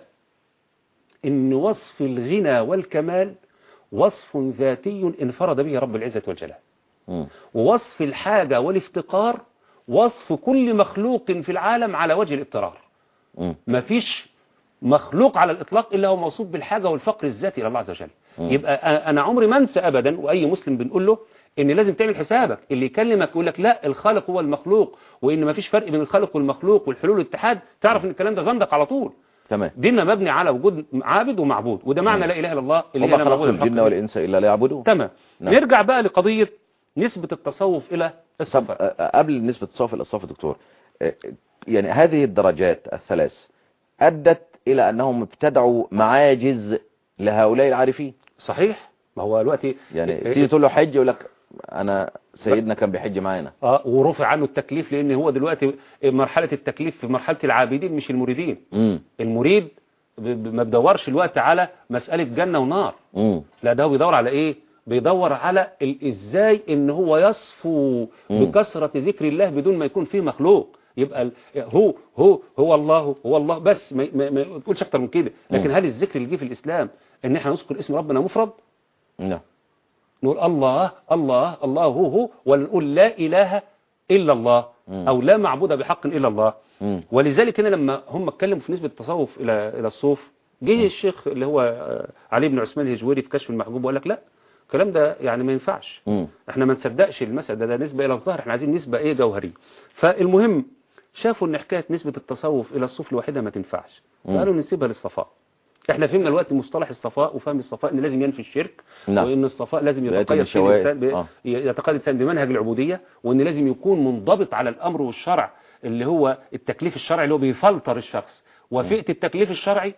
إن وصف الغنى والكمال وصف ذاتي انفرد به رب العزة والجلال، م. ووصف الحاجة والافتقار وصف كل مخلوق في العالم على وجه الاضطرار. ما فيش مخلوق على الإطلاق إلا هو موصوف بالحاجة والفقر الذاتي إلى الله عز وجل. م. يبقى أنا عمري ما انسى أبدا، وأي مسلم بنقول له إن لازم تعمل حسابك. اللي يكلمك يقول لك لا الخالق هو المخلوق وإن ما فيش فرق بين الخالق والمخلوق والحلول والاتحاد، تعرف إن الكلام ده زندق على طول. تمام. ديننا مبني على وجود عابد ومعبود، وده معنى لا إله إلا الله اللي وما خلقت الجن والإنس إلا ليعبدون. تمام. نعم. نرجع بقى لقضية نسبة التصوف إلى الصفاء. قبل نسبة التصوف إلى الصفاء دكتور، يعني هذه الدرجات الثلاث أدت إلى أنهم ابتدعوا معاجز لهؤلاء العارفين. صحيح. ما هو دلوقتي يعني تيجي تقول له حج يقول لك أنا سيدنا كان بيحج معانا. اه ورفع عنه التكليف، لأن هو دلوقتي مرحلة التكليف في مرحلة العابدين مش المريدين. م. المريد ما بدورش الوقت على مسألة جنة ونار. م. لا، ده هو بيدور على إيه؟ بيدور على ازاي ان هو يصفو بكثرة ذكر الله بدون ما يكون فيه مخلوق. يبقى هو هو هو الله هو الله بس، ما, ما, ما تقولش اكتر من كده. لكن هل الذكر اللي جه في الاسلام ان احنا نذكر اسم ربنا مفرد؟ لا، نقول الله الله الله هو هو، ولا نقول لا اله الا الله او لا معبود بحق الا الله؟ م. ولذلك هنا لما هم اتكلموا في نسبة التصوف الى الى الصوف، جه الشيخ اللي هو علي بن عثمان الهجويري في كشف المحجوب وقال لك لا، الكلام ده يعني ما ينفعش. م. احنا ما نصدقش المسألة ده, ده نسبة الى الظاهر، احنا عايزين نسبة ايه جوهرية. فالمهم شافوا ان حكاية نسبة التصوف الى الصوف لوحدها ما تنفعش، فقالوا نسيبها للصفاء. احنا فهمنا الوقت مصطلح الصفاء، وفهم الصفاء ان لازم ينفي الشرك. نعم. وان الصفاء لازم يتقيد الانسان ب... آه. يتقيد الانسان بمنهج العبودية، وان لازم يكون منضبط على الامر والشرع اللي هو التكليف الشرعي اللي هو بيفلتر الشخص. وفئت التكليف الشرعي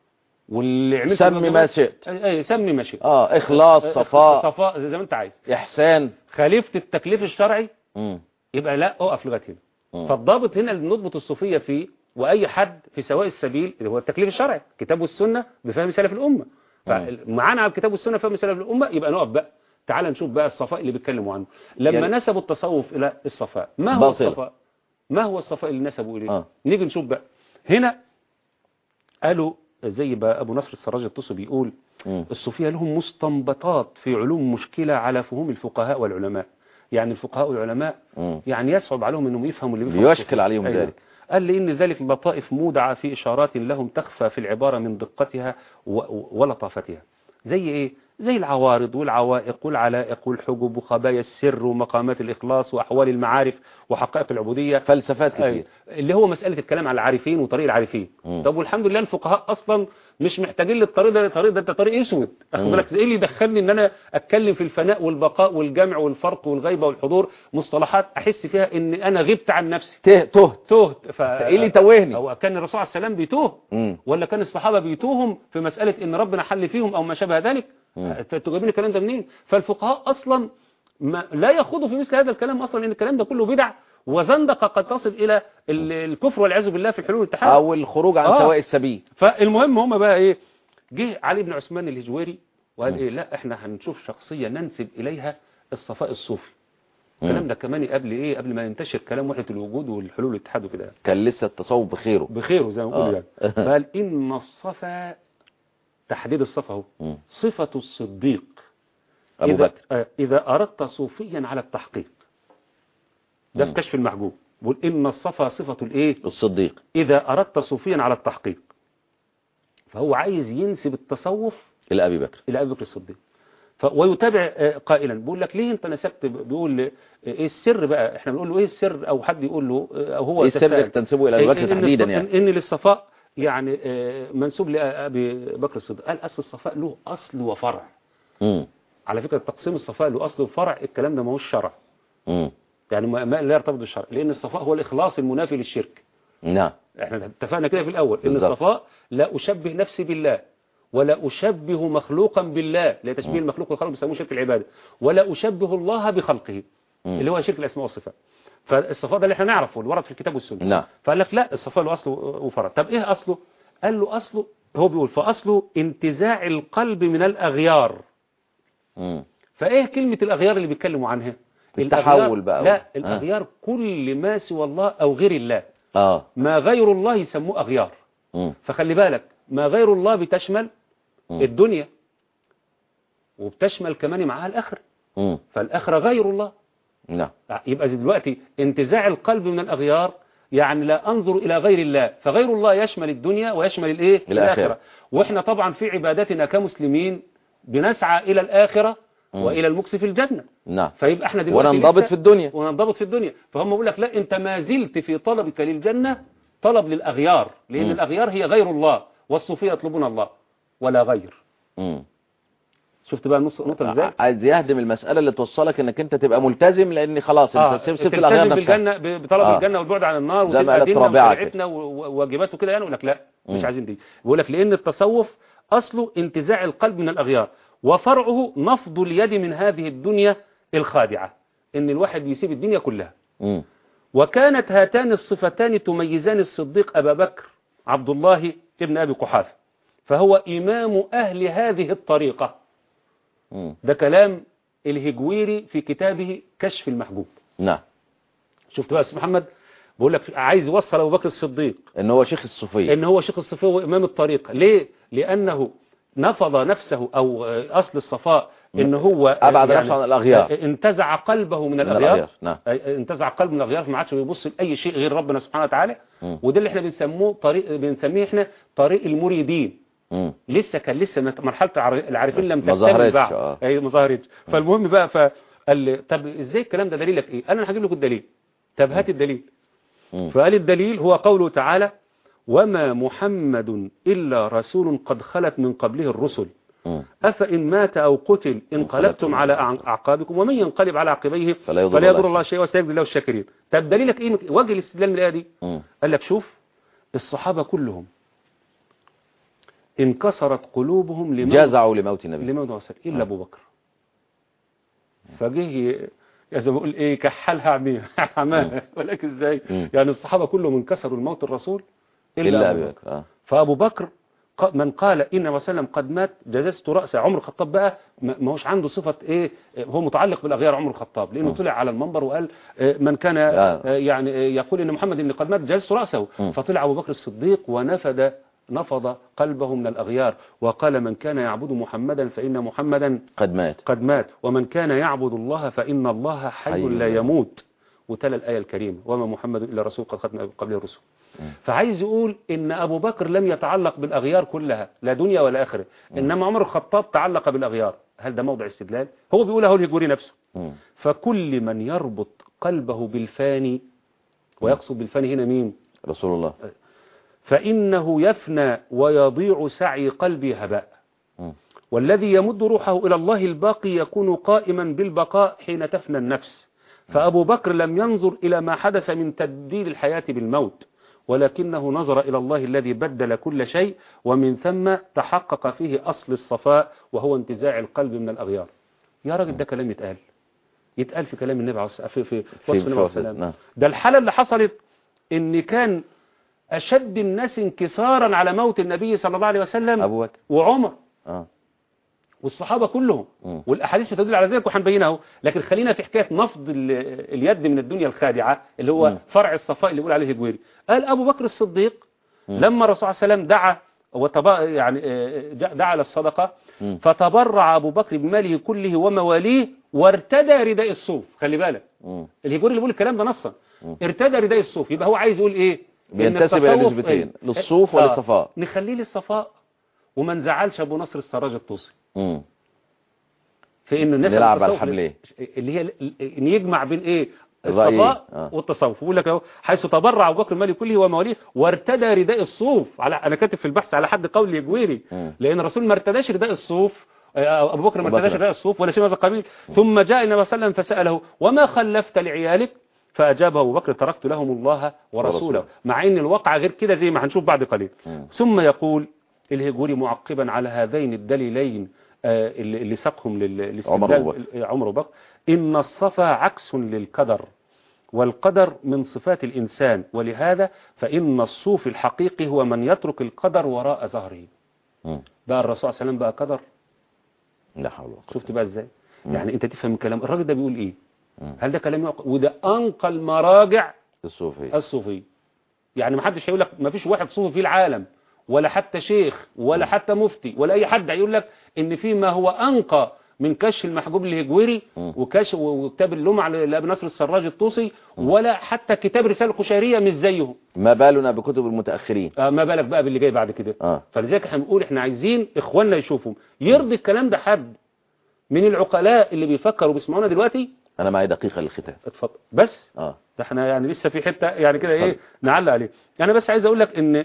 واللي عملت سمي ما شئت. اي سمي ما شئت. اه اخلاص، صفاء، صفاء زي ما انت عايز، احسان. خالفت التكليف الشرعي م. يبقى لا، اقف لغايه هنا. فالضابط هنا اللي نضبط الصوفيه فيه، واي حد في سواء السبيل اللي هو التكليف الشرعي، الكتاب والسنه بفهم سلف الامه. فمعانا على الكتاب والسنه فهم سلف الامه، يبقى نقف بقى. تعال نشوف بقى الصفاء اللي بيتكلموا عنه لما يعني نسبوا التصوف الى الصفاء. ما هو باطل. الصفاء ما هو الصفاء اللي نسبوا اليه؟ آه. نيجي نشوف بقى هنا. قالوا زي بقى ابو نصر السراج الطوسي بيقول م. الصوفيه لهم مستنبطات في علوم مشكله على فهوم الفقهاء والعلماء. يعني الفقهاء والعلماء م. يعني يصعب عليهم انهم يفهموا اللي بيفهموا، يشكل عليهم أيوة. ذلك. قال لي ان ذلك لطائف مودعه في اشارات لهم تخفى في العباره من دقتها ولطافتها. زي ايه؟ زي العوارض والعوائق والعلائق والحجب وخبايا السر ومقامات الإخلاص وأحوال المعارف وحقائق العبودية. فلسفات كتير، اللي هو مسألة الكلام على العارفين وطريق العارفين. م. طب والحمد لله الفقهاء أصلا مش محتاجين للطريق ده، الطريق ده طريق اسود. أخذ بالك ايه اللي يدخلني ان انا اتكلم في الفناء والبقاء والجمع والفرق والغيبة والحضور، مصطلحات احس فيها ان انا غبت عن نفسي، تهت تهت. ف... ايه اللي توهني؟ هو كان الرسول عليه السلام بيتوه م. ولا كان الصحابة بيتوهم في مسألة ان ربنا حل فيهم او ما شابه ذلك؟ تجيبين الكلام ده منين؟ فالفقهاء اصلا ما لا يخوضوا في مثل هذا الكلام اصلا، ان الكلام ده كله بدع وزندقه قد تصل الى الكفر والعياذ بالله في الحلول والاتحاد او الخروج عن آه. سواء السبيل. فالمهم هم بقى ايه؟ جه علي بن عثمان الهجويري وقال ايه؟ لا احنا هنشوف شخصيه ننسب اليها الصفاء الصوفي. الكلام ده كمان قبل ايه؟ قبل ما ينتشر كلام وحده الوجود والحلول والاتحاد وكده، كان لسه التصوف بخيره بخيره زي ما بيقولوا آه. يعني. فقال ان الصفا، تحديد الصفا هو صفة الصديق أبو إذا, بكر. إذا أردت صوفيا على التحقيق. ده في كشف المحجوب بقول إن الصفا صفة الإيه؟ الصديق إذا أردت صوفيا على التحقيق. فهو عايز ينسب التصوف إلى أبي بكر إلى أبي بكر الصديق. ف... ويتابع قائلا بيقول لك ليه أنت نسبت؟ بيقول إيه السر بقى؟ إحنا بنقول له إيه السر؟ أو حد يقول له أو هو إيه السر تنسبه إلى أبي بكر تحديدا؟ يعني إن للصفاء يعني منسوب لأبي بكر الصديق. قال أصل الصفاء له أصل وفرع. مم. على فكرة تقسيم الصفاء له أصل وفرع، الكلام ده ما هوش شرع. مم. يعني ما لا يرتبط بالشرع، لأن الصفاء هو الإخلاص المنافي للشرك. نعم. احنا اتفقنا كده في الأول إن بالزبط. الصفاء لا أشبه نفسي بالله، ولا أشبه مخلوقا بالله، لا تشبيه المخلوق والخلق بيسموه شرك العبادة، ولا أشبه الله بخلقه مم. اللي هو شرك الأسماء والصفات. فالصفاء ده اللي احنا نعرفه اللي ورد في الكتاب والسنة. نعم. فقال لك لا، الصفاء له أصل وفرع. طب إيه أصله؟ قال له أصله، هو بيقول فأصله انتزاع القلب من الأغيار. مم. فإيه كلمة الأغيار اللي بيتكلموا عنها؟ التحول بقى. لا الأغيار كل ما سوى الله أو غير الله. آه. ما غير الله يسموه أغيار. م. فخلي بالك ما غير الله بتشمل م. الدنيا وبتشمل كمان معها الآخرة. م. فالآخرة غير الله. نعم. يبقى دلوقتي انتزاع القلب من الأغيار يعني لا أنظر إلى غير الله، فغير الله يشمل الدنيا ويشمل الإيه؟ الآخرة. وإحنا طبعا في عبادتنا كمسلمين بنسعى إلى الآخرة م. وإلى المكس في الجنة. نعم. فيبقى احنا دلوقتي وننضبط في الدنيا وننضبط في الدنيا فهم بيقول لك لا انت ما زلت في طلبك للجنة طلب للأغيار، لأن م. الأغيار هي غير الله، والصوفية يطلبون الله ولا غير. م. شفت بقى النص نقطة ازاي؟ عايز يهدم المسألة اللي توصلك انك انت تبقى ملتزم، لان خلاص آه. انت سبت الأغيار نفسها بالجنة بطلب آه. الجنة والبعد عن النار وتبقى ديننا وشريعتنا وواجباته كده، يعني يقول لك لا م. مش عايزين دي. بيقول لك لأن التصوف أصله انتزاع القلب من الأغيار، وفرعه نفض اليد من هذه الدنيا الخادعة، ان الواحد يسيب الدنيا كلها. م. وكانت هاتان الصفتان تميزان الصديق أبا بكر عبد الله ابن أبي قحافة، فهو إمام أهل هذه الطريقة. م. ده كلام الهجويري في كتابه كشف المحجوب. نعم. شفت بقى محمد بقول لك عايز يوصل أبو بكر الصديق ان هو شيخ الصوفية، ان هو شيخ الصوفية وإمام الطريقة. ليه؟ لأنه نفض نفسه أو أصل الصفاء ان هو ابعد يعني نفسه عن الاغيار، انتزع قلبه من الاغيار. نعم. انتزع قلبه من الاغيار، فما عادش بيبص لاي شيء غير ربنا سبحانه وتعالى. وده اللي احنا بنسموه طريق بنسميه احنا طريق المريدين. م. لسه كان لسه مرحله العارفين لم تكتمل بعد. آه. اي ما ظهرتش. فالمهم بقى فقال طب ازاي الكلام ده دليلك ايه؟ انا هجيب لكم الدليل. طب هات الدليل. م. فقال الدليل هو قوله تعالى وما محمد الا رسول قد خلت من قبله الرسل أفإن مات أو قتل انقلبتم على أعقابكم ومن ينقلب على عقبيه فلا يضر الله شيئا وسيجزي الله الشاكرين. طب دليلك إيه وجه الاستدلال من الآية دي؟ قال لك شوف الصحابة كلهم انكسرت قلوبهم لموت جازعوا لموت النبي لموت وسلم إلا أبو بكر. فجه يا زي ما بقول إيه كحلها عميها حماها. ولكن إزاي؟ يعني الصحابة كلهم انكسروا لموت الرسول إلا, إلا أبو بكر. آه. فأبو بكر من قال إن وسلم قد مات جززت رأسه. عمر الخطاب بقى ما هوش عنده صفة إيه، هو متعلق بالأغيار عمر الخطاب، لأنه م. طلع على المنبر وقال من كان يعني يقول إن محمد إن قد مات جززت رأسه. م. فطلع أبو بكر الصديق ونفد نفض قلبه من الأغيار وقال من كان يعبد محمدا فإن محمدا قد مات قد مات ومن كان يعبد الله فإن الله حي لا يموت. وتلا الآية الكريمة وما محمد إلا رسول قد خلت من قبله الرسل. فعايز يقول ان ابو بكر لم يتعلق بالاغيار كلها لا دنيا ولا اخره، انما عمر الخطاب تعلق بالاغيار. هل ده موضع استدلال؟ هو بيقول اهو الهجوري نفسه. فكل من يربط قلبه بالفاني، ويقصد بالفاني هنا مين؟ رسول الله. فانه يفنى ويضيع سعي قلبي هباء، والذي يمد روحه الى الله الباقي يكون قائما بالبقاء حين تفنى النفس. فابو بكر لم ينظر الى ما حدث من تبديل الحياة بالموت، ولكنه نظر إلى الله الذي بدل كل شيء، ومن ثم تحقق فيه أصل الصفاء وهو انتزاع القلب من الأغيار. يا راجل ده كلام يتقال يتقال في كلام النبي عليه في في وصف النبي عليه السلام. ده الحالة اللي حصلت إن كان أشد الناس انكسارا على موت النبي صلى الله عليه وسلم أبو بكر وعمر آه. والصحابة كلهم م. والأحاديث بتدل على ذلك وحنبينها. لكن خلينا في حكاية نفض اليد من الدنيا الخادعة اللي هو م. فرع الصفاء اللي يقول عليه الهجويري. قال أبو بكر الصديق م. لما الرسول صلى الله عليه وسلم دعا وتبا يعني دعا للصدقة م. فتبرع أبو بكر بماله كله ومواليه وارتدى رداء الصوف. خلي بالك الهجويري اللي بيقول الكلام ده نصا ارتدى رداء الصوف، يبقى هو عايز يقول إيه؟ بينتسب إلى نسبتين للصوف آه وللصفاء. نخليه للصفاء وما نزعلش أبو نصر السراج الطوسي امم في انه الناس نلعب على الحبلين اللي هي ان يجمع بين ايه الصفاء آه. والتصوف. بيقول لك اهو حيث تبرع ابو بكر المالي كله ومواليه وارتدى رداء الصوف. على انا كاتب في البحث على حد قول الهجويري، لان الرسول ما ارتداش رداء الصوف، ابو بكر ما ارتداش رداء الصوف ولا شيء من هذا القبيل. ثم جاء النبي صلى الله عليه وسلم فساله وما خلفت لعيالك؟ فاجابه ابو بكر تركت لهم الله ورسوله، مع ان الواقع غير كده زي ما هنشوف بعد قليل. م. ثم يقول الهجوري معقبا على هذين الدليلين آه اللي ساقهم للاستدلال عمر بكر إن الصفا عكس للقدر، والقدر من صفات الإنسان، ولهذا فإن الصوف الحقيقي هو من يترك القدر وراء ظهره. بقى الرسول صلى الله عليه وسلم بقى قدر؟ لا حول ولا قوة. شفت بقى ازاي؟ يعني انت تفهم الكلام الراجل ده بيقول ايه؟ هل ده كلام يعقل؟ وده أنقى المراجع الصوفية الصوفية. يعني ما حدش هيقول لك، ما فيش واحد صوفي في العالم ولا حتى شيخ ولا م. حتى مفتي ولا أي حد هيقول لك إن في ما هو أنقى من كشف المحجوب الهجوري وكشف وكتاب اللمع لأبي نصر السراج الطوسي، ولا حتى كتاب رسالة القشيرية مش زيهم. ما بالنا بكتب المتأخرين؟ آه ما بالك بقى باللي جاي بعد كده. آه. فلذلك احنا بنقول احنا عايزين إخواننا يشوفوا يرضي الكلام ده حد من العقلاء اللي بيفكروا بيسمعونا دلوقتي. أنا معي دقيقة للختام. اتفضل. بس آه. ده احنا يعني لسه في حتة يعني كده ايه نعلق عليه. أنا بس عايز أقول لك إن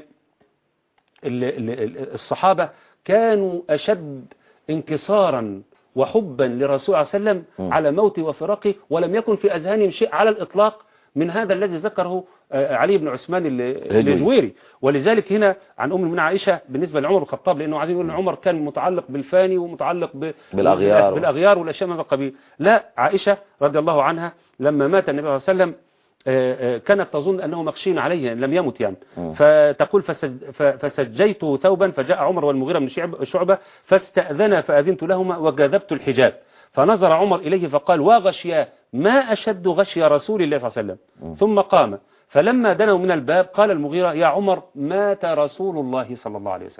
الصحابة كانوا أشد انكسارا وحبا لرسول الله صلى الله عليه وسلم على موته وفراقه، ولم يكن في أذهانهم شيء على الإطلاق من هذا الذي ذكره علي بن عثمان الهجويري. ولذلك هنا عن أم المؤمنين عائشة بالنسبة لعمر بن الخطاب، لأنه عايزين يقول أن عمر كان متعلق بالفاني ومتعلق بالأغيار بالأغيار والأشياء من هذا القبيل. لا، عائشة رضي الله عنها لما مات النبي صلى الله عليه وسلم كانت تظن أنه مخشين عليه لم يمت يعني. فتقول فسج فسجيت ثوبا فجاء عمر والمغيرة من شعبة فاستأذنا فأذنت لهما وجذبت الحجاب، فنظر عمر إليه فقال وغشيا ما أشد غشي رسول الله صلى الله عليه وسلم. ثم قام، فلما دنوا من الباب قال المغيرة يا عمر مات رسول الله صلى الله عليه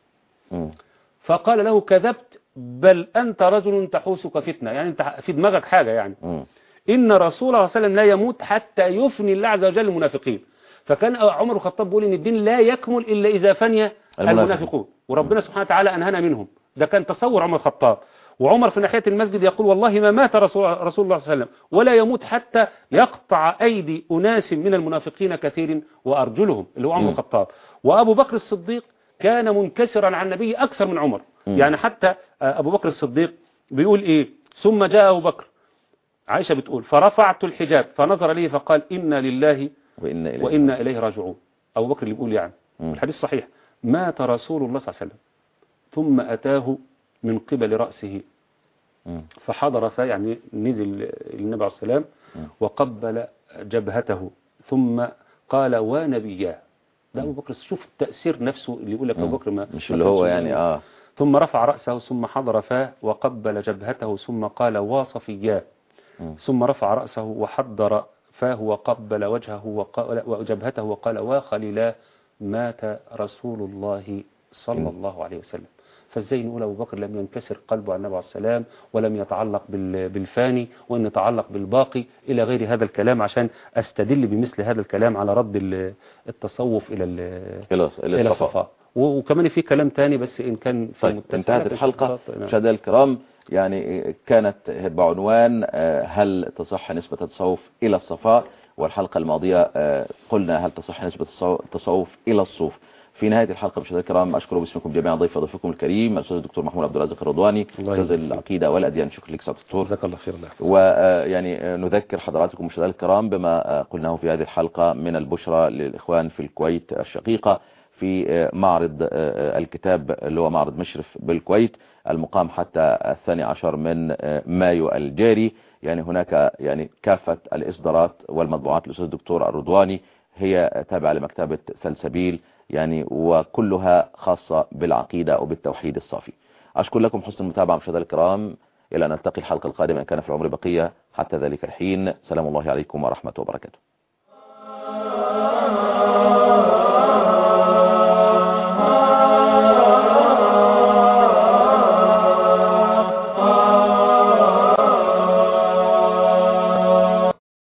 وسلم. فقال له كذبت، بل أنت رجل تحوسك فتنة، يعني أنت في دماغك حاجة يعني. إن رسول الله صلى الله عليه وسلم لا يموت حتى يفني الله عز وجل المنافقين. فكان عمر الخطاب بيقول إن الدين لا يكمل إلا إذا فني المنافقون، وربنا سبحانه وتعالى أنهانا منهم. ده كان تصور عمر الخطاب. وعمر في ناحية المسجد يقول والله ما مات رسول, رسول الله صلى الله عليه وسلم ولا يموت حتى يقطع أيدي أناس من المنافقين كثير وأرجلهم، اللي هو عمر الخطاب. وأبو بكر الصديق كان منكسرا عن النبي أكثر من عمر. يعني حتى أبو بكر الصديق بيقول إيه ثم جاء أبو بكر، عائشة بتقول فرفعت الحجاب فنظر لي فقال إنا لله وإنا إليه, وإنا إليه راجعون. أبو بكر اللي بيقول يعني م. الحديث صحيح مات رسول الله صلى الله عليه وسلم ثم أتاه من قبل رأسه م. فحضر فيه، يعني نزل النبي عليه السلام وقبل جبهته ثم قال ونبياه. ده أبو بكر. شوف التأثير نفسه اللي يقول لك أبو بكر ما مش اللي هو يعني آه ثم رفع رأسه ثم حضر فاه وقبل جبهته ثم قال وصفياه، ثم رفع رأسه وحضر فاه وقبل وجهه وجبهته وقال وخليلا مات رسول الله صلى الله عليه وسلم. فازاي نقول أبو بكر لم ينكسر قلبه عن النبي عليه السلام ولم يتعلق بالفاني وأن يتعلق بالباقي إلى غير هذا الكلام، عشان أستدل بمثل هذا الكلام على رد التصوف إلى إلى الصفاء. وكمان في كلام تاني بس إن كان طيب انتهت الحلقة. مشاهدينا الكرام، يعني كانت بعنوان هل تصح نسبة التصوف إلى الصفاء، والحلقة الماضية قلنا هل تصح نسبة التصوف إلى الصوف. في نهاية الحلقة مشاهدينا الكرام أشكر باسمكم جميعا ضيف ضيفكم الكريم الأستاذ الدكتور محمود عبد الرازق الرضواني، أستاذ العقيدة والأديان. شكرا لك سعادة الدكتور، جزاك الله خير. ويعني نذكر حضراتكم مشاهدينا الكرام بما قلناه في هذه الحلقة من البشرى للإخوان في الكويت الشقيقة في معرض الكتاب اللي هو معرض مشرف بالكويت المقام حتى الثاني عشر من مايو الجاري. يعني هناك يعني كافة الإصدارات والمطبوعات للأستاذ الدكتور الرضواني هي تابعة لمكتبة سلسبيل، يعني وكلها خاصة بالعقيدة وبالتوحيد الصافي. أشكر لكم حسن المتابعة مشاهدينا الكرام، إلى أن نلتقي الحلقة القادمة إن كان في العمر بقية. حتى ذلك الحين سلام الله عليكم ورحمة وبركاته.